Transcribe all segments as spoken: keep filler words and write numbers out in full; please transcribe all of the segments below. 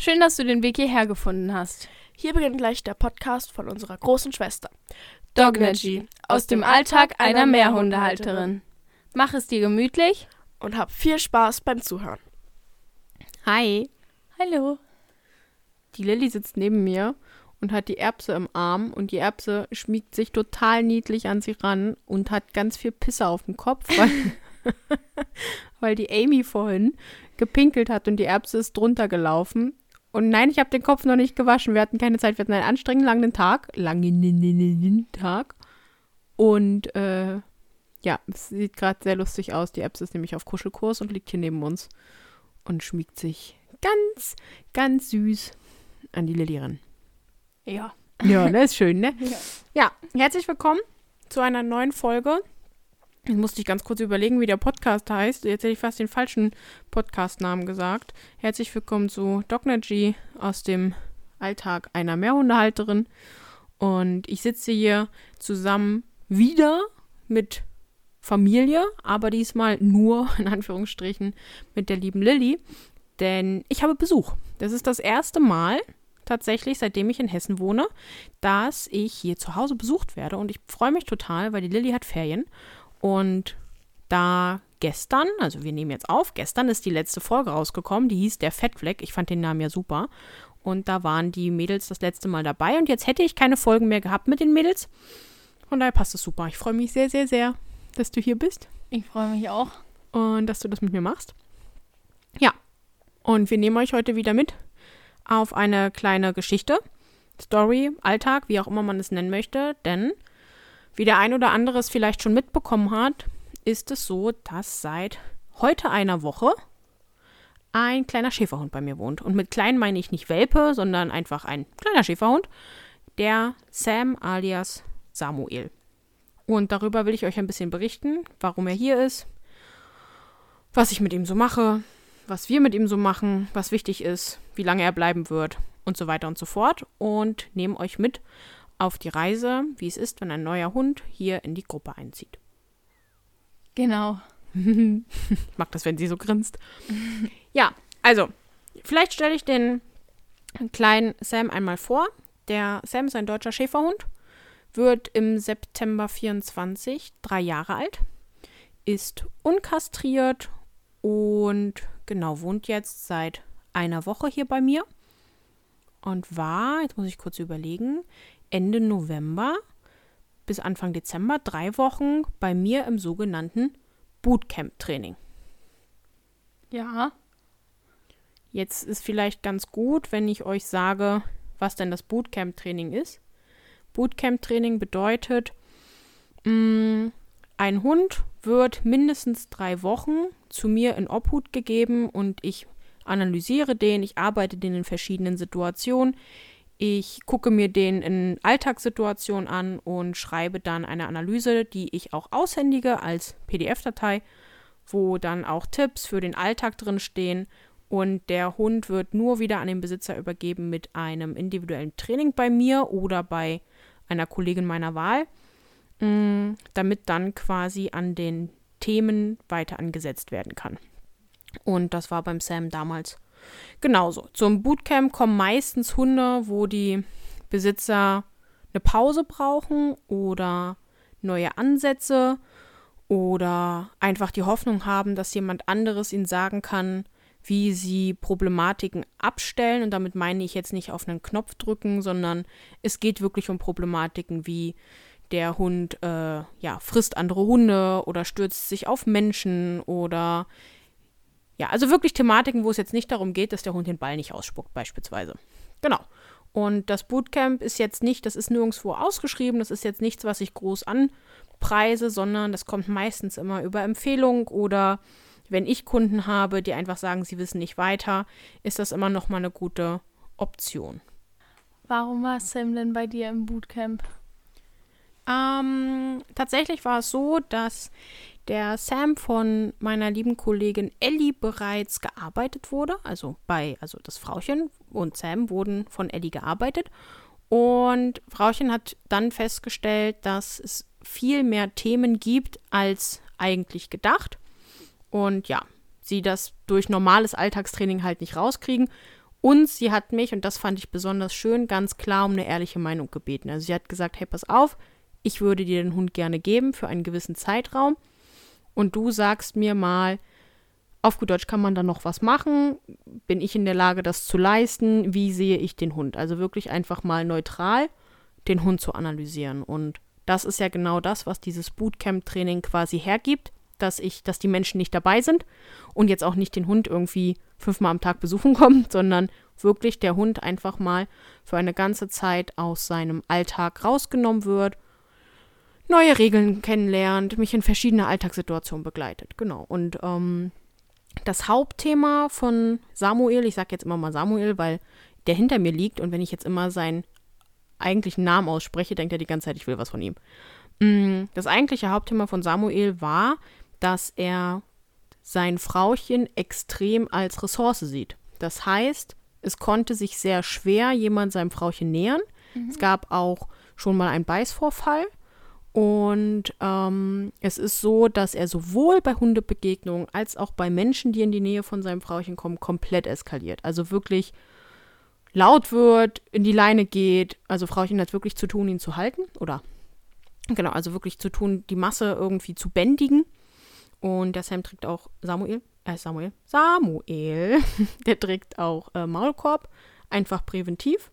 Schön, dass du den Weg hierher gefunden hast. Hier beginnt gleich der Podcast von unserer großen Schwester. Dognergy, aus dem Alltag einer Mehrhundehalterin. Mach es dir gemütlich und hab viel Spaß beim Zuhören. Hi. Hallo. Die Lilly sitzt neben mir und hat die Erbse im Arm und die Erbse schmiegt sich total niedlich an sie ran und hat ganz viel Pisse auf dem Kopf, weil, weil die Amy vorhin gepinkelt hat und die Erbse ist drunter gelaufen. Und nein, ich habe den Kopf noch nicht gewaschen. Wir hatten keine Zeit. Wir hatten einen anstrengenden langen Tag. Langen Tag. Und äh, ja, es sieht gerade sehr lustig aus. Die Erbse ist nämlich auf Kuschelkurs und liegt hier neben uns und schmiegt sich ganz, ganz süß an die Lilly ran. Ja. Ja, das ist schön, ne? Ja. Ja, herzlich willkommen zu einer neuen Folge. Ich musste ich ganz kurz überlegen, wie der Podcast heißt. Jetzt hätte ich fast den falschen Podcast-Namen gesagt. Herzlich willkommen zu Dognergy aus dem Alltag einer Mehrhundehalterin. Und ich sitze hier zusammen wieder mit Familie, aber diesmal nur, in Anführungsstrichen, mit der lieben Lilly. Denn ich habe Besuch. Das ist das erste Mal, tatsächlich, seitdem ich in Hessen wohne, dass ich hier zu Hause besucht werde. Und ich freue mich total, weil die Lilly hat Ferien. Und da gestern, also wir nehmen jetzt auf, gestern ist die letzte Folge rausgekommen, die hieß Der Fettfleck. Ich fand den Namen ja super. Und da waren die Mädels das letzte Mal dabei. Und jetzt hätte ich keine Folgen mehr gehabt mit den Mädels. Von daher passt es super. Ich freue mich sehr, sehr, sehr, dass du hier bist. Ich freue mich auch. Und dass du das mit mir machst. Ja. Und wir nehmen euch heute wieder mit auf eine kleine Geschichte, Story, Alltag, wie auch immer man es nennen möchte. Denn wie der ein oder andere es vielleicht schon mitbekommen hat, ist es so, dass seit heute einer Woche ein kleiner Schäferhund bei mir wohnt. Und mit klein meine ich nicht Welpe, sondern einfach ein kleiner Schäferhund, der Sam alias Samuel. Und darüber will ich euch ein bisschen berichten, warum er hier ist, was ich mit ihm so mache, was wir mit ihm so machen, was wichtig ist, wie lange er bleiben wird und so weiter und so fort. Und nehme euch mit auf die Reise, wie es ist, wenn ein neuer Hund hier in die Gruppe einzieht. Genau. Ich mag das, wenn sie so grinst. Ja, also, vielleicht stelle ich den kleinen Sam einmal vor. Der Sam ist ein deutscher Schäferhund, wird im September vierundzwanzig drei Jahre alt, ist unkastriert und genau, wohnt jetzt seit einer Woche hier bei mir und war, jetzt muss ich kurz überlegen, Ende November bis Anfang Dezember drei Wochen bei mir im sogenannten Bootcamp-Training. Ja. Jetzt ist vielleicht ganz gut, wenn ich euch sage, was denn das Bootcamp-Training ist. Bootcamp-Training bedeutet, mh, ein Hund wird mindestens drei Wochen zu mir in Obhut gegeben und ich analysiere den, ich arbeite den in verschiedenen Situationen. Ich gucke mir den in Alltagssituationen an und schreibe dann eine Analyse, die ich auch aushändige als P D F-Datei, wo dann auch Tipps für den Alltag drin stehen. Und der Hund wird nur wieder an den Besitzer übergeben mit einem individuellen Training bei mir oder bei einer Kollegin meiner Wahl, mh, damit dann quasi an den Themen weiter angesetzt werden kann. Und das war beim Sam damals genauso. Zum Bootcamp kommen meistens Hunde, wo die Besitzer eine Pause brauchen oder neue Ansätze oder einfach die Hoffnung haben, dass jemand anderes ihnen sagen kann, wie sie Problematiken abstellen. Und damit meine ich jetzt nicht auf einen Knopf drücken, sondern es geht wirklich um Problematiken wie der Hund äh, ja, frisst andere Hunde oder stürzt sich auf Menschen oder ja, also wirklich Thematiken, wo es jetzt nicht darum geht, dass der Hund den Ball nicht ausspuckt, beispielsweise. Genau. Und das Bootcamp ist jetzt nicht, das ist nirgendwo ausgeschrieben, das ist jetzt nichts, was ich groß anpreise, sondern das kommt meistens immer über Empfehlung oder wenn ich Kunden habe, die einfach sagen, sie wissen nicht weiter, ist das immer noch mal eine gute Option. Warum war Sam denn bei dir im Bootcamp? Ähm, tatsächlich war es so, dass der Sam von meiner lieben Kollegin Ellie bereits gearbeitet wurde, also bei, also das Frauchen und Sam wurden von Ellie gearbeitet und Frauchen hat dann festgestellt, dass es viel mehr Themen gibt als eigentlich gedacht und ja, sie das durch normales Alltagstraining halt nicht rauskriegen Und sie hat mich, und das fand ich besonders schön, ganz klar um eine ehrliche Meinung gebeten. Also sie hat gesagt, hey, pass auf, ich würde dir den Hund gerne geben für einen gewissen Zeitraum. Und du sagst mir mal, auf gut Deutsch, kann man da noch was machen? Bin ich in der Lage, das zu leisten? Wie sehe ich den Hund? Also wirklich einfach mal neutral den Hund zu analysieren. Und das ist ja genau das, was dieses Bootcamp-Training quasi hergibt, dass ich, dass die Menschen nicht dabei sind und jetzt auch nicht den Hund irgendwie fünfmal am Tag besuchen kommt, sondern wirklich der Hund einfach mal für eine ganze Zeit aus seinem Alltag rausgenommen wird, neue Regeln kennenlernt, mich in verschiedene Alltagssituationen begleitet. Genau. Und ähm, das Hauptthema von Samuel, ich sage jetzt immer mal Samuel, weil der hinter mir liegt und wenn ich jetzt immer seinen eigentlichen Namen ausspreche, denkt er die ganze Zeit, ich will was von ihm. Das eigentliche Hauptthema von Samuel war, dass er sein Frauchen extrem als Ressource sieht. Das heißt, es konnte sich sehr schwer jemand seinem Frauchen nähern. Mhm. Es gab auch schon mal einen Beißvorfall. Und ähm, es ist so, dass er sowohl bei Hundebegegnungen als auch bei Menschen, die in die Nähe von seinem Frauchen kommen, komplett eskaliert. Also wirklich laut wird, in die Leine geht. Also Frauchen hat wirklich zu tun, ihn zu halten. Oder genau, also wirklich zu tun, die Masse irgendwie zu bändigen. Und der Sam trägt auch Samuel, äh Samuel, Samuel, der trägt auch äh, Maulkorb, einfach präventiv.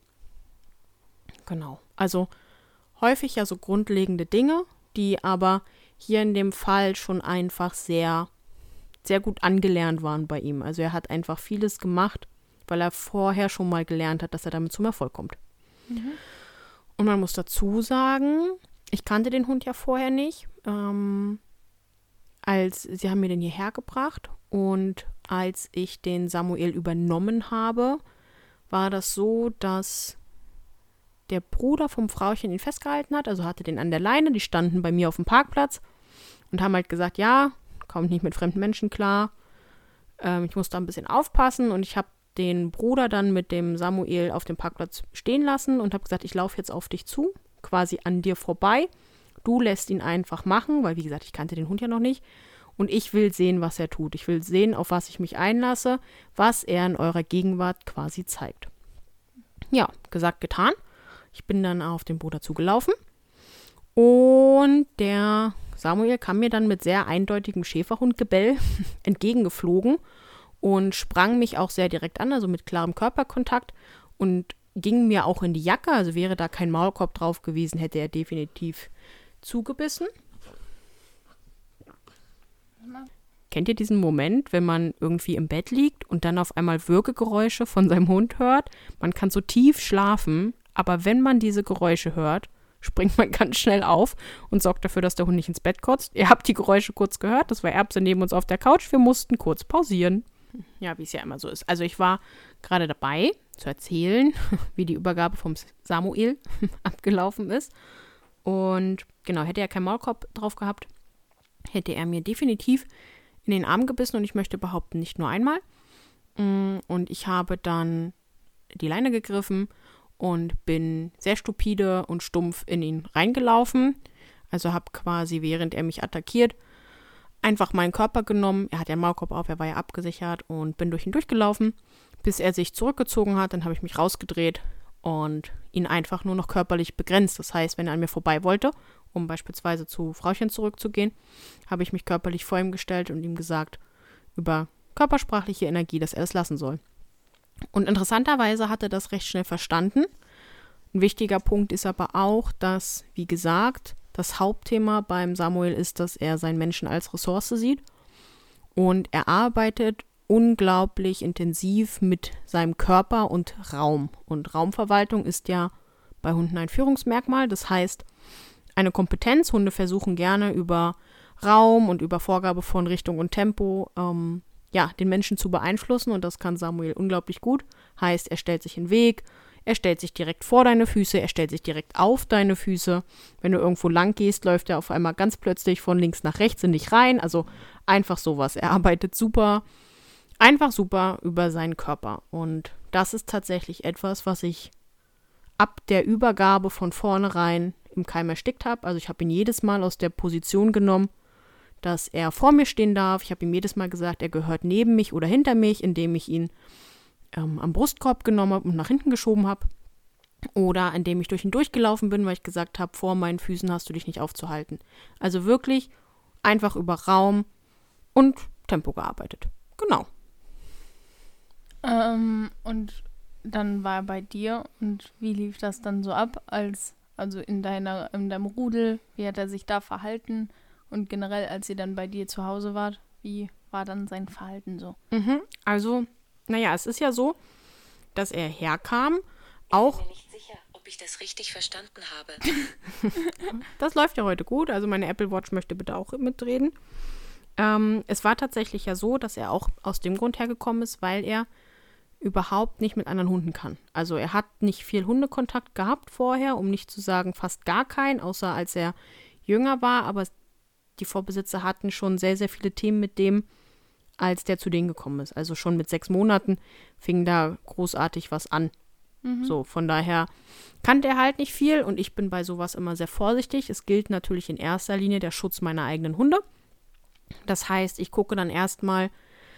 Genau, also häufig ja so grundlegende Dinge, die aber hier in dem Fall schon einfach sehr, sehr gut angelernt waren bei ihm. Also er hat einfach vieles gemacht, weil er vorher schon mal gelernt hat, dass er damit zum Erfolg kommt. Mhm. Und man muss dazu sagen, ich kannte den Hund ja vorher nicht, ähm, als sie haben mir den hierher gebracht und als ich den Samuel übernommen habe, war das so, dass der Bruder vom Frauchen ihn festgehalten hat, also hatte den an der Leine, die standen bei mir auf dem Parkplatz und haben halt gesagt, ja, kommt nicht mit fremden Menschen klar, ähm, ich muss da ein bisschen aufpassen und ich habe den Bruder dann mit dem Samuel auf dem Parkplatz stehen lassen und habe gesagt, ich laufe jetzt auf dich zu, quasi an dir vorbei. Du lässt ihn einfach machen, weil wie gesagt, ich kannte den Hund ja noch nicht. Und ich will sehen, was er tut. Ich will sehen, auf was ich mich einlasse, was er in eurer Gegenwart quasi zeigt. Ja, gesagt, getan. Ich bin dann auf den Bruder zugelaufen. Und der Samuel kam mir dann mit sehr eindeutigem Schäferhundgebell entgegengeflogen und sprang mich auch sehr direkt an, also mit klarem Körperkontakt und ging mir auch in die Jacke. Also wäre da kein Maulkorb drauf gewesen, hätte er definitiv zugebissen. Kennt ihr diesen Moment, wenn man irgendwie im Bett liegt und dann auf einmal Würgegeräusche von seinem Hund hört? Man kann so tief schlafen, aber wenn man diese Geräusche hört, springt man ganz schnell auf und sorgt dafür, dass der Hund nicht ins Bett kotzt. Ihr habt die Geräusche kurz gehört, das war Erbse neben uns auf der Couch. Wir mussten kurz pausieren. Ja, wie es ja immer so ist. Also ich war gerade dabei zu erzählen, wie die Übergabe vom Samuel abgelaufen ist. Und genau, hätte er keinen Maulkorb drauf gehabt, hätte er mir definitiv in den Arm gebissen und ich möchte behaupten, nicht nur einmal. Und ich habe dann die Leine gegriffen und bin sehr stupide und stumpf in ihn reingelaufen. Also habe quasi, während er mich attackiert, einfach meinen Körper genommen. Er hat ja einen Maulkorb auf, er war ja abgesichert und bin durch ihn durchgelaufen, bis er sich zurückgezogen hat. Dann habe ich mich rausgedreht und ihn einfach nur noch körperlich begrenzt. Das heißt, wenn er an mir vorbei wollte, um beispielsweise zu Frauchen zurückzugehen, habe ich mich körperlich vor ihm gestellt und ihm gesagt, über körpersprachliche Energie, dass er das lassen soll. Und interessanterweise hat er das recht schnell verstanden. Ein wichtiger Punkt ist aber auch, dass, wie gesagt, das Hauptthema beim Samuel ist, dass er seinen Menschen als Ressource sieht und er arbeitet unglaublich intensiv mit seinem Körper und Raum. Und Raumverwaltung ist ja bei Hunden ein Führungsmerkmal, das heißt eine Kompetenz. Hunde versuchen gerne über Raum und über Vorgabe von Richtung und Tempo ähm, ja, den Menschen zu beeinflussen und das kann Samuel unglaublich gut. Heißt, er stellt sich in den Weg, er stellt sich direkt vor deine Füße, er stellt sich direkt auf deine Füße. Wenn du irgendwo lang gehst, läuft er auf einmal ganz plötzlich von links nach rechts in dich rein. Also einfach sowas. Er arbeitet super, einfach super über seinen Körper. Und das ist tatsächlich etwas, was ich ab der Übergabe von vornherein im Keim erstickt habe. Also ich habe ihn jedes Mal aus der Position genommen, dass er vor mir stehen darf. Ich habe ihm jedes Mal gesagt, er gehört neben mich oder hinter mich, indem ich ihn ähm, am Brustkorb genommen habe und nach hinten geschoben habe. Oder indem ich durch ihn durchgelaufen bin, weil ich gesagt habe, vor meinen Füßen hast du dich nicht aufzuhalten. Also wirklich einfach über Raum und Tempo gearbeitet. Genau. Ähm, und dann war er bei dir und wie lief das dann so ab, als also in deiner in deinem Rudel, wie hat er sich da verhalten und generell, als ihr dann bei dir zu Hause wart, wie war dann sein Verhalten so? Mhm. Also, naja, es ist ja so, dass er herkam, auch... Ich bin mir nicht sicher, ob ich das richtig verstanden habe. Das läuft ja heute gut, also meine Apple Watch möchte bitte auch mitreden. Ähm, es war tatsächlich ja so, dass er auch aus dem Grund hergekommen ist, weil er überhaupt nicht mit anderen Hunden kann. Also er hat nicht viel Hundekontakt gehabt vorher, um nicht zu sagen fast gar keinen, außer als er jünger war, aber die Vorbesitzer hatten schon sehr, sehr viele Themen mit dem, als der zu denen gekommen ist. Also schon mit sechs Monaten fing da großartig was an. Mhm. So, von daher kannte er halt nicht viel und ich bin bei sowas immer sehr vorsichtig. Es gilt natürlich in erster Linie der Schutz meiner eigenen Hunde. Das heißt, ich gucke dann erstmal,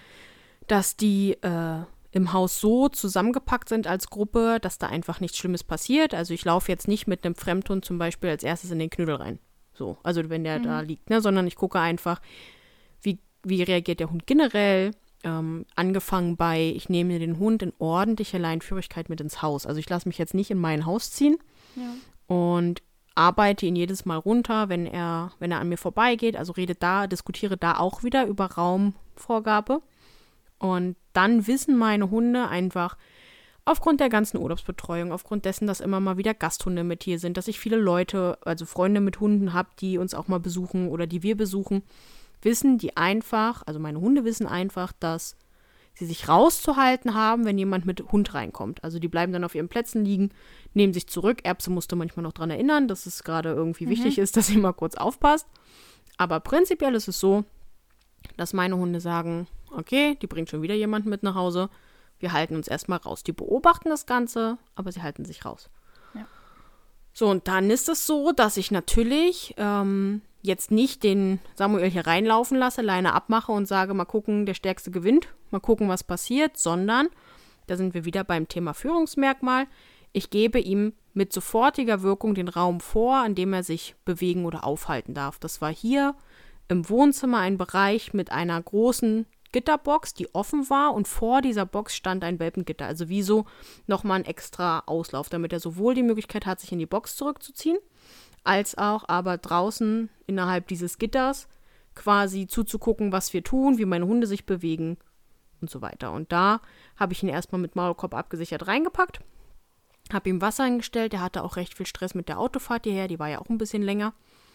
dass die äh, im Haus so zusammengepackt sind als Gruppe, dass da einfach nichts Schlimmes passiert. Also ich laufe jetzt nicht mit einem Fremdhund zum Beispiel als erstes in den Knödel rein. So, also wenn der mhm. da liegt, ne, sondern ich gucke einfach, wie, wie reagiert der Hund generell. Ähm, angefangen bei, ich nehme den Hund in ordentlicher Leinführigkeit mit ins Haus. Also ich lasse mich jetzt nicht in mein Haus ziehen ja. und arbeite ihn jedes Mal runter, wenn er, wenn er an mir vorbeigeht. Also rede da, diskutiere da auch wieder über Raumvorgabe. Und dann wissen meine Hunde einfach, aufgrund der ganzen Urlaubsbetreuung, aufgrund dessen, dass immer mal wieder Gasthunde mit hier sind, dass ich viele Leute, also Freunde mit Hunden habe, die uns auch mal besuchen oder die wir besuchen, wissen die einfach, also meine Hunde wissen einfach, dass sie sich rauszuhalten haben, wenn jemand mit Hund reinkommt. Also die bleiben dann auf ihren Plätzen liegen, nehmen sich zurück. Erbse musste manchmal noch dran erinnern, dass es gerade irgendwie mhm. wichtig ist, dass sie mal kurz aufpasst. Aber prinzipiell ist es so, dass meine Hunde sagen, okay, die bringt schon wieder jemanden mit nach Hause. Wir halten uns erstmal raus. Die beobachten das Ganze, aber sie halten sich raus. Ja. So, und dann ist es so, dass ich natürlich ähm, jetzt nicht den Samuel hier reinlaufen lasse, Leine abmache und sage, mal gucken, der Stärkste gewinnt, mal gucken, was passiert, sondern, da sind wir wieder beim Thema Führungsmerkmal, ich gebe ihm mit sofortiger Wirkung den Raum vor, in dem er sich bewegen oder aufhalten darf. Das war hier im Wohnzimmer ein Bereich mit einer großen Gitterbox, die offen war und vor dieser Box stand ein Welpengitter. Also wie so nochmal ein extra Auslauf, damit er sowohl die Möglichkeit hat, sich in die Box zurückzuziehen, als auch aber draußen innerhalb dieses Gitters quasi zuzugucken, was wir tun, wie meine Hunde sich bewegen und so weiter. Und da habe ich ihn erstmal mit Maulkorb abgesichert reingepackt, habe ihm Wasser hingestellt, der hatte auch recht viel Stress mit der Autofahrt hierher, die war ja auch ein bisschen länger.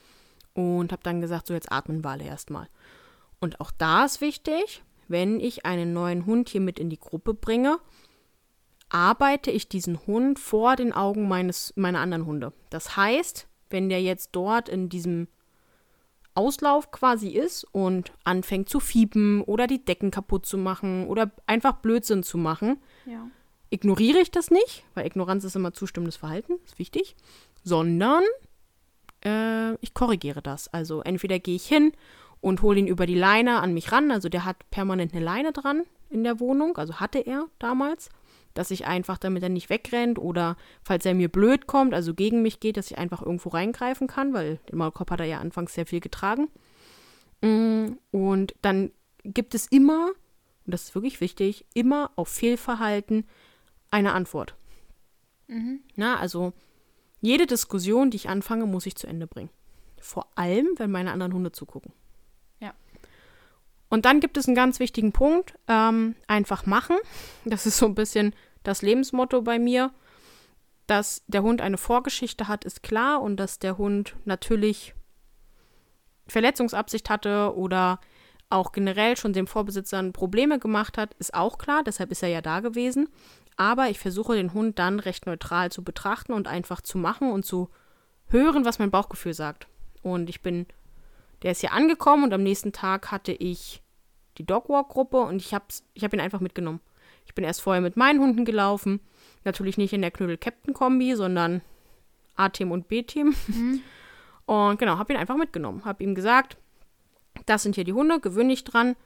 Und habe dann gesagt, so jetzt atmen wir alle erstmal. Und auch da ist wichtig, wenn ich einen neuen Hund hier mit in die Gruppe bringe, arbeite ich diesen Hund vor den Augen meines, meiner anderen Hunde. Das heißt, wenn der jetzt dort in diesem Auslauf quasi ist und anfängt zu fiepen oder die Decken kaputt zu machen oder einfach Blödsinn zu machen, ja. ignoriere ich das nicht, weil Ignoranz ist immer zustimmendes Verhalten, ist wichtig, sondern äh, ich korrigiere das. Also entweder gehe ich hin und hole ihn über die Leine an mich ran. Also der hat permanent eine Leine dran in der Wohnung, also hatte er damals, dass ich einfach, damit er nicht wegrennt oder falls er mir blöd kommt, also gegen mich geht, dass ich einfach irgendwo reingreifen kann, weil den Maulkorb hat er ja anfangs sehr viel getragen. Und dann gibt es immer, und das ist wirklich wichtig, immer auf Fehlverhalten eine Antwort. Mhm. Na, also jede Diskussion, die ich anfange, muss ich zu Ende bringen. Vor allem, wenn meine anderen Hunde zugucken. Ja. Und dann gibt es einen ganz wichtigen Punkt, ähm, einfach machen. Das ist so ein bisschen das Lebensmotto bei mir. Dass der Hund eine Vorgeschichte hat, ist klar. Und dass der Hund natürlich Verletzungsabsicht hatte oder auch generell schon den Vorbesitzern Probleme gemacht hat, ist auch klar. Deshalb ist er ja da gewesen. Aber ich versuche den Hund dann recht neutral zu betrachten und einfach zu machen und zu hören, was mein Bauchgefühl sagt. Und ich bin, der ist hier angekommen und am nächsten Tag hatte ich die Dogwalk-Gruppe und ich habe ich hab ihn einfach mitgenommen. Ich bin erst vorher mit meinen Hunden gelaufen. Natürlich nicht in der Knödel-Captain-Kombi, sondern A-Team und B-Team. Mhm. Und genau, habe ihn einfach mitgenommen. Habe ihm gesagt, das sind hier die Hunde, gewöhn dich dran.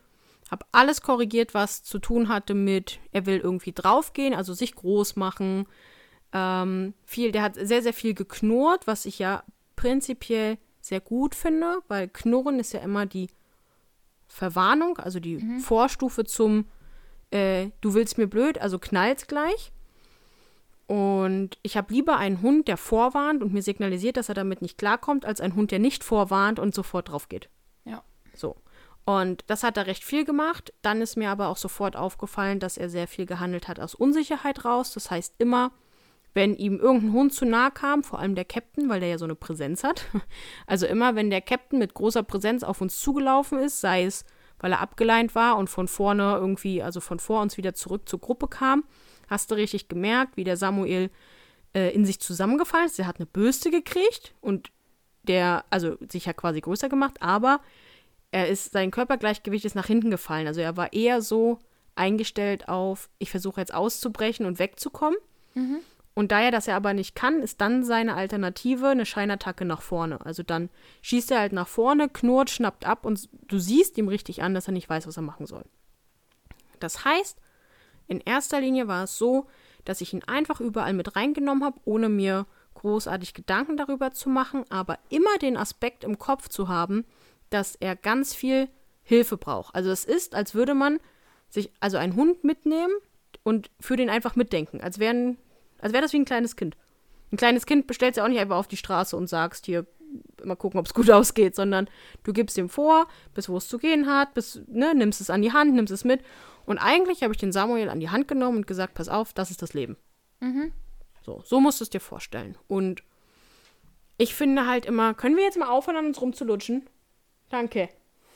Habe alles korrigiert, was zu tun hatte mit, er will irgendwie draufgehen, also sich groß machen. Ähm, viel, der hat sehr, sehr viel geknurrt, was ich ja prinzipiell sehr gut finde, weil Knurren ist ja immer die Verwarnung, also die mhm. Vorstufe zum äh, du willst mir blöd, also knallt's gleich. Und ich habe lieber einen Hund, der vorwarnt und mir signalisiert, dass er damit nicht klarkommt, als einen Hund, der nicht vorwarnt und sofort drauf geht. Ja. So. Und das hat er recht viel gemacht. Dann ist mir aber auch sofort aufgefallen, dass er sehr viel gehandelt hat aus Unsicherheit raus. Das heißt immer, wenn ihm irgendein Hund zu nahe kam, vor allem der Captain, weil der ja so eine Präsenz hat. Also immer, wenn der Captain mit großer Präsenz auf uns zugelaufen ist, sei es, weil er abgeleint war und von vorne irgendwie, also von vor uns wieder zurück zur Gruppe kam, hast du richtig gemerkt, wie der Samuel äh, in sich zusammengefallen ist. Der hat eine Bürste gekriegt und der, also sich ja quasi größer gemacht, aber er ist, sein Körpergleichgewicht ist nach hinten gefallen. Also er war eher so eingestellt auf, ich versuche jetzt auszubrechen und wegzukommen. Mhm. Und da er das ja aber nicht kann, ist dann seine Alternative eine Scheinattacke nach vorne. Also dann schießt er halt nach vorne, knurrt, schnappt ab und du siehst ihm richtig an, dass er nicht weiß, was er machen soll. Das heißt, in erster Linie war es so, dass ich ihn einfach überall mit reingenommen habe, ohne mir großartig Gedanken darüber zu machen, aber immer den Aspekt im Kopf zu haben, dass er ganz viel Hilfe braucht. Also es ist, als würde man sich also einen Hund mitnehmen und für den einfach mitdenken, als wären Als wäre das wie ein kleines Kind. Ein kleines Kind bestellst du auch nicht einfach auf die Straße und sagst, hier, mal gucken, ob es gut ausgeht, sondern du gibst ihm vor, bis wo es zu gehen hat, bis, ne, nimmst es an die Hand, nimmst es mit. Und eigentlich habe ich den Samuel an die Hand genommen und gesagt, pass auf, das ist das Leben. Mhm. So, so musst du es dir vorstellen. Und ich finde halt immer, können wir jetzt mal aufhören, an uns rumzulutschen? Danke.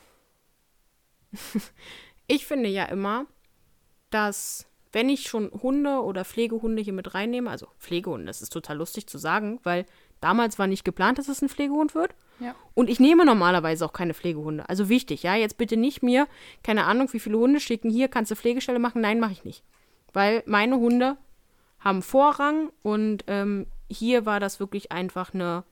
Ich finde ja immer, dass wenn ich schon Hunde oder Pflegehunde hier mit reinnehme, also Pflegehunde, das ist total lustig zu sagen, weil damals war nicht geplant, dass es ein Pflegehund wird. Ja. Und ich nehme normalerweise auch keine Pflegehunde. Also wichtig, ja, jetzt bitte nicht mir, keine Ahnung, wie viele Hunde schicken, hier kannst du Pflegestelle machen. Nein, mache ich nicht. Weil meine Hunde haben Vorrang und ähm, hier war das wirklich einfach eine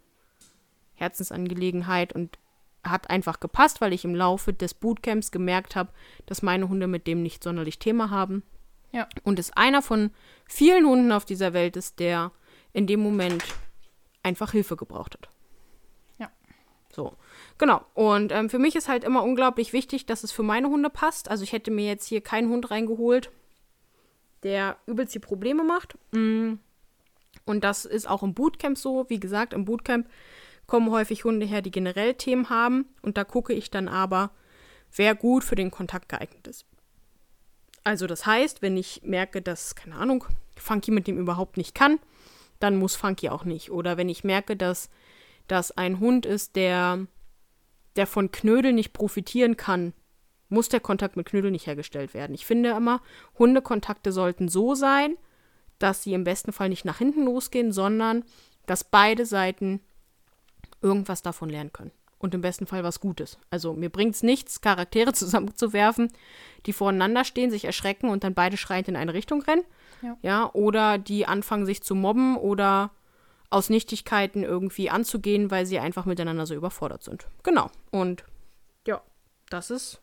Herzensangelegenheit und hat einfach gepasst, weil ich im Laufe des Bootcamps gemerkt habe, dass meine Hunde mit dem nicht sonderlich Thema haben. Ja. Und es einer von vielen Hunden auf dieser Welt ist, der in dem Moment einfach Hilfe gebraucht hat. Ja. So, genau. Und ähm, für mich ist halt immer unglaublich wichtig, dass es für meine Hunde passt. Also ich hätte mir jetzt hier keinen Hund reingeholt, der übelst die Probleme macht. Und das ist auch im Bootcamp so. Wie gesagt, im Bootcamp kommen häufig Hunde her, die generell Themen haben. Und da gucke ich dann aber, wer gut für den Kontakt geeignet ist. Also das heißt, wenn ich merke, dass, keine Ahnung, Funky mit dem überhaupt nicht kann, dann muss Funky auch nicht. Oder wenn ich merke, dass das ein Hund ist, der, der von Knödel nicht profitieren kann, muss der Kontakt mit Knödel nicht hergestellt werden. Ich finde immer, Hundekontakte sollten so sein, dass sie im besten Fall nicht nach hinten losgehen, sondern dass beide Seiten irgendwas davon lernen können. Und im besten Fall was Gutes. Also mir bringt es nichts, Charaktere zusammenzuwerfen, die voreinander stehen, sich erschrecken und dann beide schreiend in eine Richtung rennen. Ja. Ja, oder die anfangen, sich zu mobben oder aus Nichtigkeiten irgendwie anzugehen, weil sie einfach miteinander so überfordert sind. Genau. Und ja, das ist,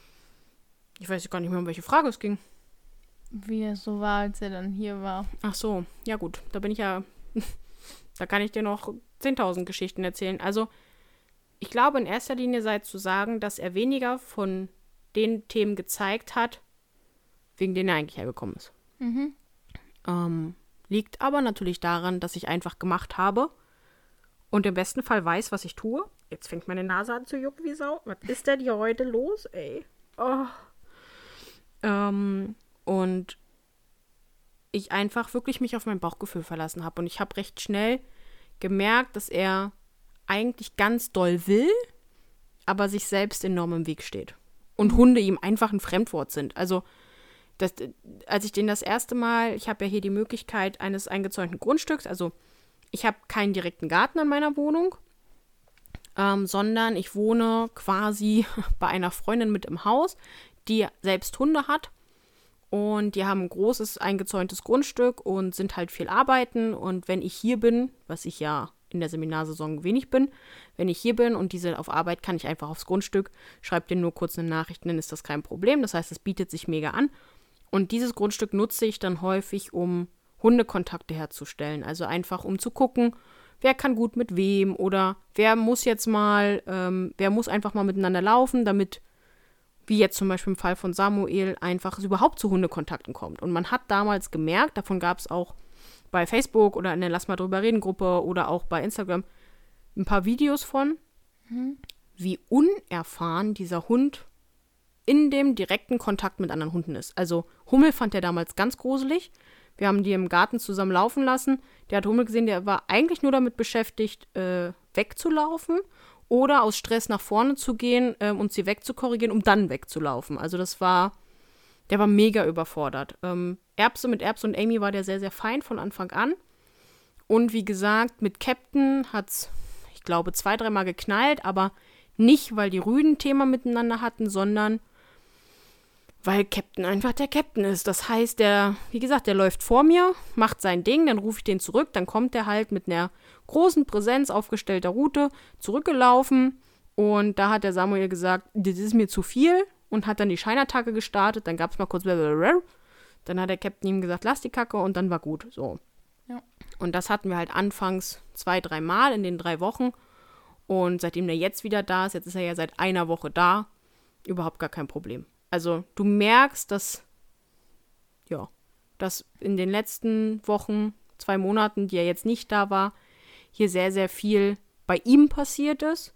ich weiß gar nicht mehr, um welche Frage es ging. Wie es so war, als er dann hier war. Ach so, ja gut, da bin ich ja, da kann ich dir noch zehntausend Geschichten erzählen. Also ich glaube, in erster Linie sei zu sagen, dass er weniger von den Themen gezeigt hat, wegen denen er eigentlich hergekommen ist. Mhm. Ähm, liegt aber natürlich daran, dass ich einfach gemacht habe und im besten Fall weiß, was ich tue. Jetzt fängt meine Nase an zu jucken wie Sau. Was ist denn hier heute los, ey? Oh. Ähm, und ich einfach wirklich mich auf mein Bauchgefühl verlassen habe. Und ich habe recht schnell gemerkt, dass er eigentlich ganz doll will, aber sich selbst enorm im Weg steht. Und Hunde ihm einfach ein Fremdwort sind. Also, das, als ich den das erste Mal, ich habe ja hier die Möglichkeit eines eingezäunten Grundstücks, also ich habe keinen direkten Garten an meiner Wohnung, ähm, sondern ich wohne quasi bei einer Freundin mit im Haus, die selbst Hunde hat. Und die haben ein großes eingezäuntes Grundstück und sind halt viel arbeiten. Und wenn ich hier bin, was ich ja in der Seminarsaison wenig bin. Wenn ich hier bin und diese auf Arbeit, kann ich einfach aufs Grundstück, schreibe dir nur kurz eine Nachricht, dann ist das kein Problem. Das heißt, es bietet sich mega an. Und dieses Grundstück nutze ich dann häufig, um Hundekontakte herzustellen. Also einfach, um zu gucken, wer kann gut mit wem oder wer muss jetzt mal, ähm, wer muss einfach mal miteinander laufen, damit, wie jetzt zum Beispiel im Fall von Samuel, einfach es überhaupt zu Hundekontakten kommt. Und man hat damals gemerkt, davon gab es auch bei Facebook oder in der Lass mal drüber reden Gruppe oder auch bei Instagram ein paar Videos von, mhm. wie unerfahren dieser Hund in dem direkten Kontakt mit anderen Hunden ist. Also Hummel fand er damals ganz gruselig. Wir haben die im Garten zusammen laufen lassen. Der hat Hummel gesehen, der war eigentlich nur damit beschäftigt, äh, wegzulaufen oder aus Stress nach vorne zu gehen äh, und sie wegzukorrigieren, um dann wegzulaufen. Also das war, der war mega überfordert. Ähm, Erbse mit Erbse und Amy war der sehr, sehr fein von Anfang an. Und wie gesagt, mit Captain hat es, ich glaube, zwei, dreimal geknallt, aber nicht, weil die Rüden Thema miteinander hatten, sondern weil Captain einfach der Captain ist. Das heißt, der, wie gesagt, der läuft vor mir, macht sein Ding, dann rufe ich den zurück, dann kommt der halt mit einer großen Präsenz aufgestellter Route zurückgelaufen und da hat der Samuel gesagt, das ist mir zu viel und hat dann die Scheinattacke gestartet, dann gab es mal kurz dann hat der Captain ihm gesagt, lass die Kacke und dann war gut, so. Ja. Und das hatten wir halt anfangs zwei, drei Mal in den drei Wochen und seitdem der jetzt wieder da ist, jetzt ist er ja seit einer Woche da, überhaupt gar kein Problem. Also du merkst, dass, ja, dass in den letzten Wochen, zwei Monaten, die er jetzt nicht da war, hier sehr, sehr viel bei ihm passiert ist.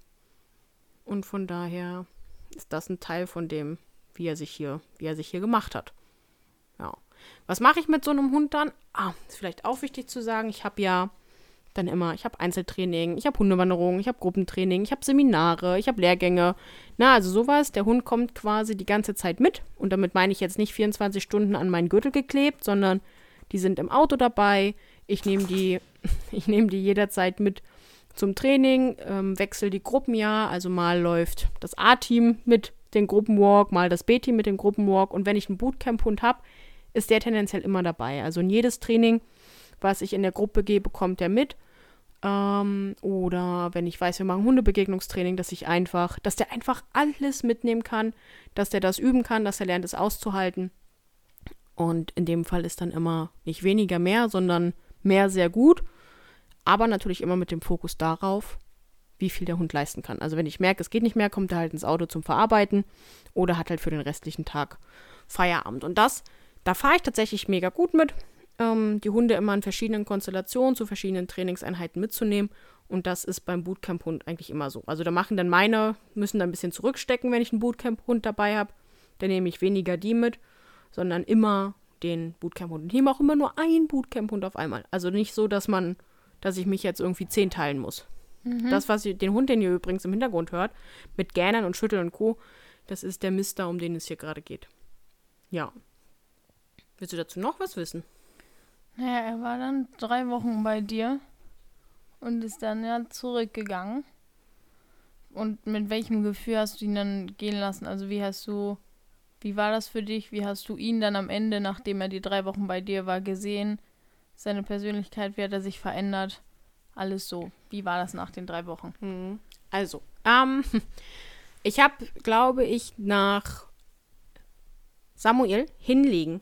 Und von daher ist das ein Teil von dem, wie er sich hier, wie er sich hier gemacht hat. Ja. Was mache ich mit so einem Hund dann? Ah, ist vielleicht auch wichtig zu sagen, ich habe ja dann immer, ich habe Einzeltraining, ich habe Hundewanderung, ich habe Gruppentraining, ich habe Seminare, ich habe Lehrgänge. Na, also sowas. Der Hund kommt quasi die ganze Zeit mit. Und damit meine ich jetzt nicht vierundzwanzig Stunden an meinen Gürtel geklebt, sondern die sind im Auto dabei. Ich nehme die, ich nehme die jederzeit mit zum Training, ähm, wechsle die Gruppen ja. Also mal läuft das A-Team mit dem Gruppenwalk, mal das B-Team mit dem Gruppenwalk. Und wenn ich einen Bootcamp-Hund habe, ist der tendenziell immer dabei. Also in jedes Training, was ich in der Gruppe gehe, bekommt er mit. Ähm, oder wenn ich weiß, wir machen Hundebegegnungstraining, dass ich einfach, dass der einfach alles mitnehmen kann, dass der das üben kann, dass er lernt, es auszuhalten. Und in dem Fall ist dann immer nicht weniger mehr, sondern mehr sehr gut. Aber natürlich immer mit dem Fokus darauf, wie viel der Hund leisten kann. Also wenn ich merke, es geht nicht mehr, kommt er halt ins Auto zum Verarbeiten oder hat halt für den restlichen Tag Feierabend. Und das, da fahre ich tatsächlich mega gut mit. Ähm, die Hunde immer in verschiedenen Konstellationen zu verschiedenen Trainingseinheiten mitzunehmen. Und das ist beim Bootcamp-Hund eigentlich immer so. Also da machen dann meine, müssen dann ein bisschen zurückstecken, wenn ich einen Bootcamp-Hund dabei habe. Dann nehme ich weniger die mit, sondern immer den Bootcamp-Hund. Und ich nehme auch immer nur einen Bootcamp-Hund auf einmal. Also nicht so, dass man, dass ich mich jetzt irgendwie zehn teilen muss. Mhm. Das, was ihr, den Hund, den ihr übrigens im Hintergrund hört, mit Gähnen und Schütteln und Co., das ist der Mister, um den es hier gerade geht. Ja. Willst du dazu noch was wissen? Naja, er war dann drei Wochen bei dir und ist dann ja zurückgegangen. Und mit welchem Gefühl hast du ihn dann gehen lassen? Also wie hast du, wie war das für dich? Wie hast du ihn dann am Ende, nachdem er die drei Wochen bei dir war, gesehen? Seine Persönlichkeit, wie hat er sich verändert? Alles so. Wie war das nach den drei Wochen? Also, ähm, ich habe, glaube ich, nach Samuel hinlegen.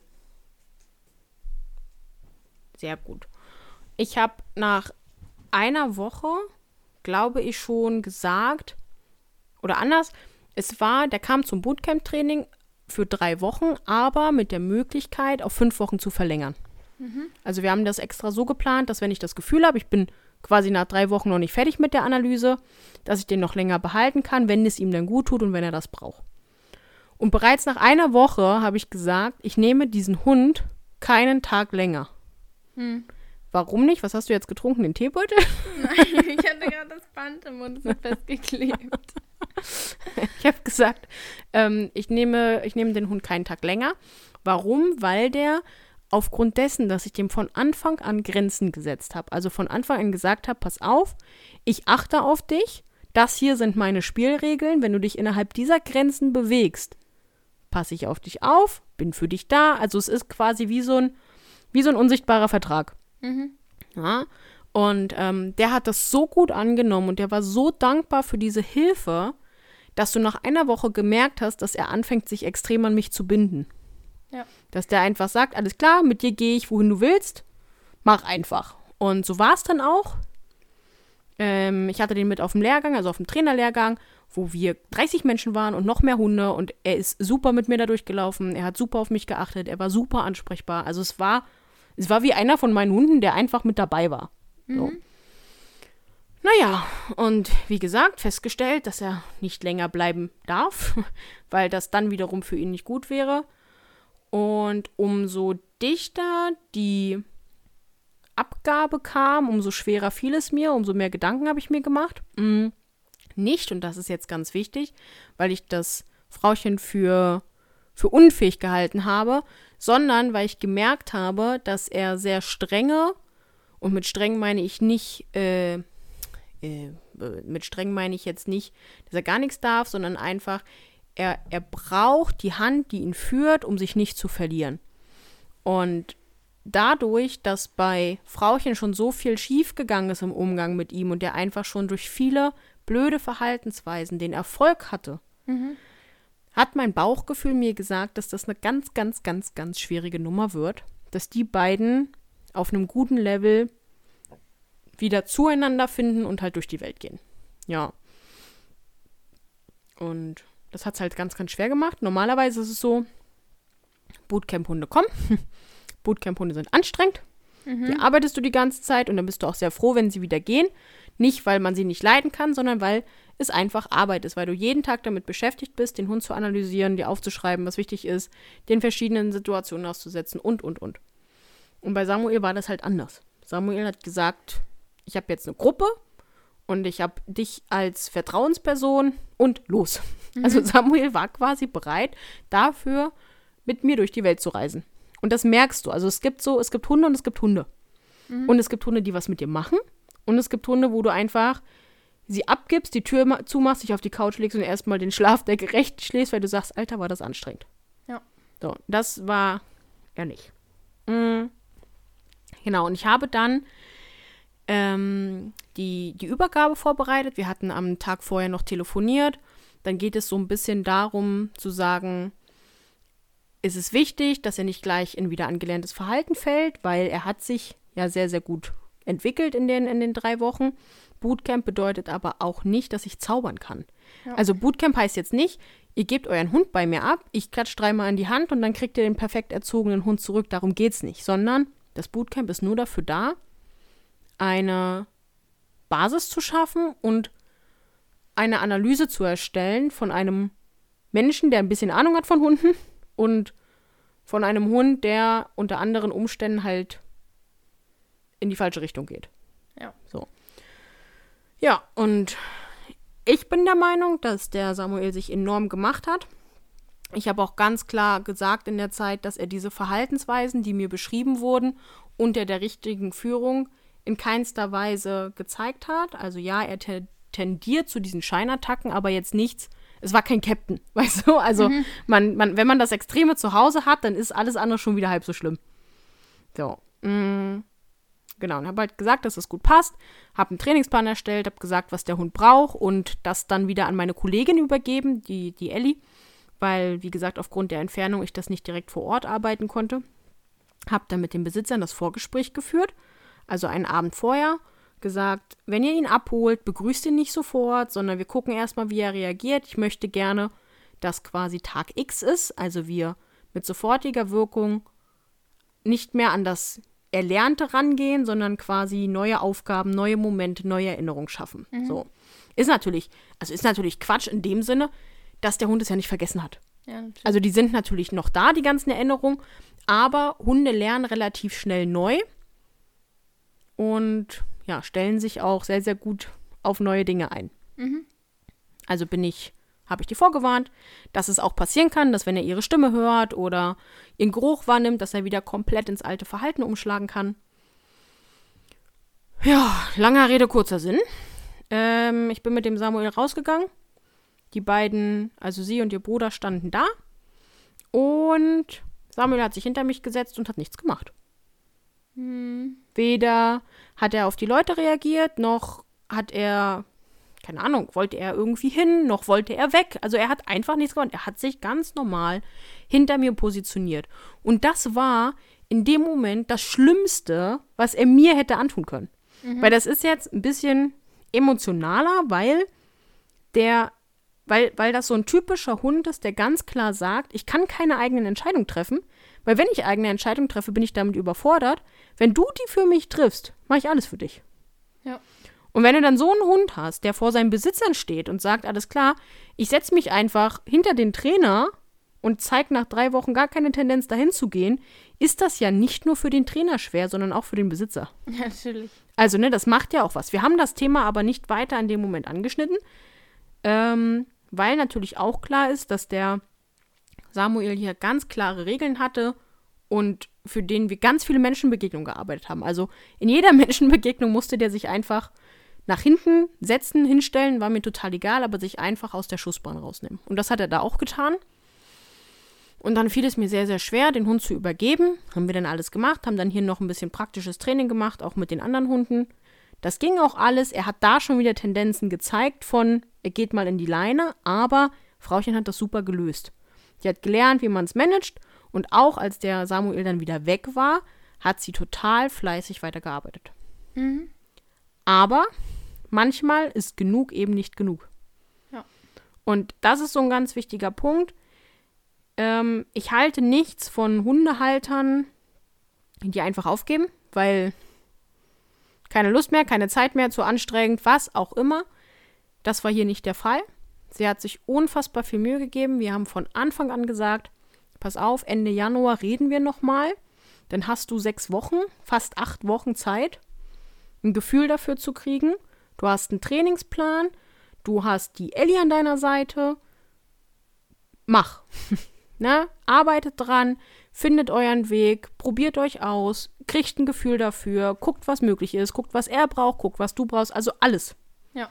Sehr gut. Ich habe nach einer Woche, glaube ich, schon gesagt, oder anders, es war, der kam zum Bootcamp-Training für drei Wochen, aber mit der Möglichkeit, auf fünf Wochen zu verlängern. Mhm. Also wir haben das extra so geplant, dass wenn ich das Gefühl habe, ich bin quasi nach drei Wochen noch nicht fertig mit der Analyse, dass ich den noch länger behalten kann, wenn es ihm dann gut tut und wenn er das braucht. Und bereits nach einer Woche habe ich gesagt, ich nehme diesen Hund keinen Tag länger. Hm. Warum nicht? Was hast du jetzt getrunken? Den Teebeutel? Nein, ich hatte gerade das Band im Mund, so festgeklebt. Ich habe gesagt, ähm, ich nehme, ich nehme den Hund keinen Tag länger. Warum? Weil der aufgrund dessen, dass ich dem von Anfang an Grenzen gesetzt habe, also von Anfang an gesagt habe, pass auf, ich achte auf dich, das hier sind meine Spielregeln, wenn du dich innerhalb dieser Grenzen bewegst, passe ich auf dich auf, bin für dich da. Also es ist quasi wie so ein Wie so ein unsichtbarer Vertrag. Mhm. Ja, Und ähm, der hat das so gut angenommen und der war so dankbar für diese Hilfe, dass du nach einer Woche gemerkt hast, dass er anfängt, sich extrem an mich zu binden. Ja. Dass der einfach sagt, alles klar, mit dir gehe ich, wohin du willst, mach einfach. Und so war es dann auch. Ähm, ich hatte den mit auf dem Lehrgang, also auf dem Trainerlehrgang, wo wir dreißig Menschen waren und noch mehr Hunde und er ist super mit mir da durchgelaufen, er hat super auf mich geachtet, er war super ansprechbar. Also es war, es war wie einer von meinen Hunden, der einfach mit dabei war. So. Mhm. Naja, und wie gesagt, festgestellt, dass er nicht länger bleiben darf, weil das dann wiederum für ihn nicht gut wäre. Und umso dichter die Abgabe kam, umso schwerer fiel es mir, umso mehr Gedanken habe ich mir gemacht. Mhm. Nicht, und das ist jetzt ganz wichtig, weil ich das Frauchen für, für unfähig gehalten habe, sondern weil ich gemerkt habe, dass er sehr strenge, und mit streng meine ich nicht, äh, äh, mit streng meine ich jetzt nicht, dass er gar nichts darf, sondern einfach, er, er braucht die Hand, die ihn führt, um sich nicht zu verlieren. Und dadurch, dass bei Frauchen schon so viel schiefgegangen ist im Umgang mit ihm und der einfach schon durch viele blöde Verhaltensweisen den Erfolg hatte, Mhm. hat mein Bauchgefühl mir gesagt, dass das eine ganz, ganz, ganz, ganz schwierige Nummer wird, dass die beiden auf einem guten Level wieder zueinander finden und halt durch die Welt gehen. Ja. Und das hat es halt ganz, ganz schwer gemacht. Normalerweise ist es so, Bootcamp-Hunde kommen. Bootcamp-Hunde sind anstrengend. Mhm. Die arbeitest du die ganze Zeit und dann bist du auch sehr froh, wenn sie wieder gehen. Nicht, weil man sie nicht leiden kann, sondern weil es einfach Arbeit ist, weil du jeden Tag damit beschäftigt bist, den Hund zu analysieren, dir aufzuschreiben, was wichtig ist, den verschiedenen Situationen auszusetzen und, und, und. Und bei Samuel war das halt anders. Samuel hat gesagt, ich habe jetzt eine Gruppe und ich habe dich als Vertrauensperson und los. Mhm. Also Samuel war quasi bereit, dafür mit mir durch die Welt zu reisen. Und das merkst du. Also es gibt so, es gibt Hunde und es gibt Hunde. Mhm. Und es gibt Hunde, die was mit dir machen. Und es gibt Hunde, wo du einfach sie abgibst, die Tür ma- zumachst, dich auf die Couch legst und erstmal den Schlaf der gerecht schläfst, weil du sagst, Alter, war das anstrengend. Ja. So, das war er nicht. Mhm. Genau, und ich habe dann ähm, die, die Übergabe vorbereitet. Wir hatten am Tag vorher noch telefoniert. Dann geht es so ein bisschen darum, zu sagen, ist es wichtig, dass er nicht gleich in wieder angelerntes Verhalten fällt, weil er hat sich ja sehr, sehr gut entwickelt in den, in den drei Wochen. Bootcamp bedeutet aber auch nicht, dass ich zaubern kann. Ja. Also Bootcamp heißt jetzt nicht, ihr gebt euren Hund bei mir ab, ich klatsche dreimal in die Hand und dann kriegt ihr den perfekt erzogenen Hund zurück. Darum geht's nicht, sondern das Bootcamp ist nur dafür da, eine Basis zu schaffen und eine Analyse zu erstellen von einem Menschen, der ein bisschen Ahnung hat von Hunden und von einem Hund, der unter anderen Umständen halt in die falsche Richtung geht. Ja. So. Ja, und ich bin der Meinung, dass der Samuel sich enorm gemacht hat. Ich habe auch ganz klar gesagt in der Zeit, dass er diese Verhaltensweisen, die mir beschrieben wurden, unter der richtigen Führung in keinster Weise gezeigt hat. Also ja, er te- tendiert zu diesen Scheinattacken, aber jetzt nichts. Es war kein Captain, weißt du? Also mhm. man, man, wenn man das Extreme zu Hause hat, dann ist alles andere schon wieder halb so schlimm. So, mh. Genau, und habe halt gesagt, dass es gut passt, habe einen Trainingsplan erstellt, habe gesagt, was der Hund braucht und das dann wieder an meine Kollegin übergeben, die, die Elli, weil, wie gesagt, aufgrund der Entfernung ich das nicht direkt vor Ort arbeiten konnte. Habe dann mit den Besitzern das Vorgespräch geführt, also einen Abend vorher, gesagt, wenn ihr ihn abholt, begrüßt ihn nicht sofort, sondern wir gucken erstmal, wie er reagiert. Ich möchte gerne, dass quasi Tag X ist, also wir mit sofortiger Wirkung nicht mehr an das Erlernte rangehen, sondern quasi neue Aufgaben, neue Momente, neue Erinnerungen schaffen. Mhm. So. Ist natürlich, also ist natürlich Quatsch in dem Sinne, dass der Hund es ja nicht vergessen hat. Ja, also die sind natürlich noch da, die ganzen Erinnerungen, aber Hunde lernen relativ schnell neu und ja, stellen sich auch sehr, sehr gut auf neue Dinge ein. Mhm. Also bin ich habe ich die vorgewarnt, dass es auch passieren kann, dass wenn er ihre Stimme hört oder ihren Geruch wahrnimmt, dass er wieder komplett ins alte Verhalten umschlagen kann. Ja, langer Rede, kurzer Sinn. Ähm, ich bin mit dem Samuel rausgegangen. Die beiden, also sie und ihr Bruder, standen da. Und Samuel hat sich hinter mich gesetzt und hat nichts gemacht. Mhm. Weder hat er auf die Leute reagiert, noch hat er, keine Ahnung, wollte er irgendwie hin, noch wollte er weg. Also er hat einfach nichts gemacht. Er hat sich ganz normal hinter mir positioniert. Und das war in dem Moment das Schlimmste, was er mir hätte antun können. Mhm. Weil das ist jetzt ein bisschen emotionaler, weil der, weil, weil das so ein typischer Hund ist, der ganz klar sagt, ich kann keine eigenen Entscheidungen treffen, weil wenn ich eigene Entscheidungen treffe, bin ich damit überfordert. Wenn du die für mich triffst, mache ich alles für dich. Ja. Und wenn du dann so einen Hund hast, der vor seinen Besitzern steht und sagt, alles klar, ich setze mich einfach hinter den Trainer und zeige nach drei Wochen gar keine Tendenz, dahin zu gehen, ist das ja nicht nur für den Trainer schwer, sondern auch für den Besitzer. Ja, natürlich. Also, ne, das macht ja auch was. Wir haben das Thema aber nicht weiter in dem Moment angeschnitten, ähm, weil natürlich auch klar ist, dass der Samuel hier ganz klare Regeln hatte und für den wir ganz viele Menschenbegegnungen gearbeitet haben. Also in jeder Menschenbegegnung musste der sich einfach nach hinten setzen, hinstellen, war mir total egal, aber sich einfach aus der Schussbahn rausnehmen. Und das hat er da auch getan. Und dann fiel es mir sehr, sehr schwer, den Hund zu übergeben. Haben wir dann alles gemacht, haben dann hier noch ein bisschen praktisches Training gemacht, auch mit den anderen Hunden. Das ging auch alles. Er hat da schon wieder Tendenzen gezeigt von, er geht mal in die Leine, aber Frauchen hat das super gelöst. Sie hat gelernt, wie man es managt. Und auch als der Samuel dann wieder weg war, hat sie total fleißig weitergearbeitet. Mhm. Aber manchmal ist genug eben nicht genug. Ja. Und das ist so ein ganz wichtiger Punkt. Ähm, ich halte nichts von Hundehaltern, die einfach aufgeben, weil keine Lust mehr, keine Zeit mehr, zu anstrengend, was auch immer. Das war hier nicht der Fall. Sie hat sich unfassbar viel Mühe gegeben. Wir haben von Anfang an gesagt, pass auf, Ende Januar reden wir nochmal. Dann hast du sechs Wochen, fast acht Wochen Zeit, ein Gefühl dafür zu kriegen. Du hast einen Trainingsplan, du hast die Elli an deiner Seite. Mach. Ne? Arbeitet dran, findet euren Weg, probiert euch aus, kriegt ein Gefühl dafür, guckt, was möglich ist, guckt, was er braucht, guckt, was du brauchst, also alles. Ja.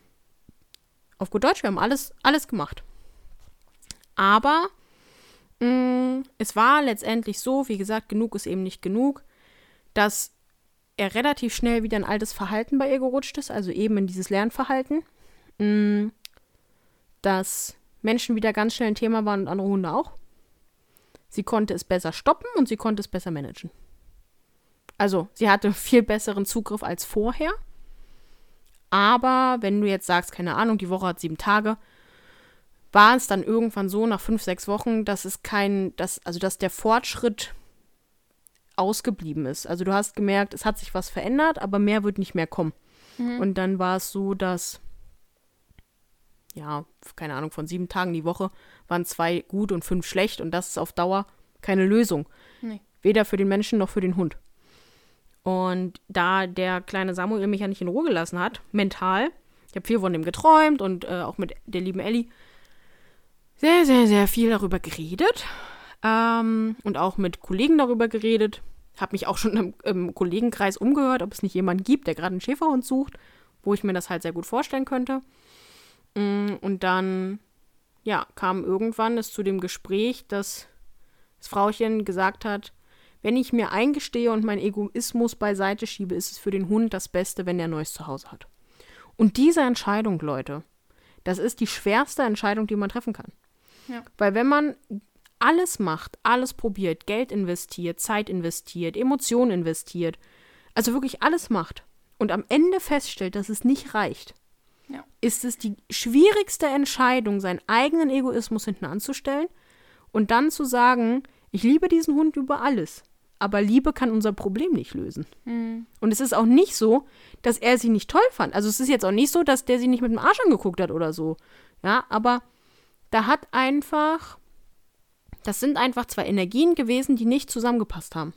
Auf gut Deutsch, wir haben alles, alles gemacht. Aber mh, es war letztendlich so, wie gesagt, genug ist eben nicht genug, dass er relativ schnell wieder ein altes Verhalten bei ihr gerutscht ist, also eben in dieses Lernverhalten, mh, dass Menschen wieder ganz schnell ein Thema waren und andere Hunde auch. Sie konnte es besser stoppen und sie konnte es besser managen. Also, sie hatte viel besseren Zugriff als vorher. Aber wenn du jetzt sagst, keine Ahnung, die Woche hat sieben Tage, war es dann irgendwann so nach fünf, sechs Wochen, dass es kein, dass, also dass der Fortschritt ausgeblieben ist. Also du hast gemerkt, es hat sich was verändert, aber mehr wird nicht mehr kommen. Mhm. Und dann war es so, dass ja, keine Ahnung, von sieben Tagen die Woche waren zwei gut und fünf schlecht und das ist auf Dauer keine Lösung. Nee. Weder für den Menschen noch für den Hund. Und da der kleine Samuel mich ja nicht in Ruhe gelassen hat, mental, ich habe viel von dem geträumt und äh, auch mit der lieben Elli sehr, sehr, sehr viel darüber geredet ähm, und auch mit Kollegen darüber geredet. Habe mich auch schon im, im Kollegenkreis umgehört, ob es nicht jemanden gibt, der gerade einen Schäferhund sucht, wo ich mir das halt sehr gut vorstellen könnte. Und dann, ja, kam irgendwann es zu dem Gespräch, dass das Frauchen gesagt hat, wenn ich mir eingestehe und meinen Egoismus beiseite schiebe, ist es für den Hund das Beste, wenn er ein neues Zuhause hat. Und diese Entscheidung, Leute, das ist die schwerste Entscheidung, die man treffen kann. Ja. Weil wenn man alles macht, alles probiert, Geld investiert, Zeit investiert, Emotionen investiert, also wirklich alles macht und am Ende feststellt, dass es nicht reicht, ja. ist es die schwierigste Entscheidung, seinen eigenen Egoismus hinten anzustellen und dann zu sagen, ich liebe diesen Hund über alles, aber Liebe kann unser Problem nicht lösen. Mhm. Und es ist auch nicht so, dass er sie nicht toll fand. Also es ist jetzt auch nicht so, dass der sie nicht mit dem Arsch angeguckt hat oder so. Ja, aber da hat einfach, das sind einfach zwei Energien gewesen, die nicht zusammengepasst haben.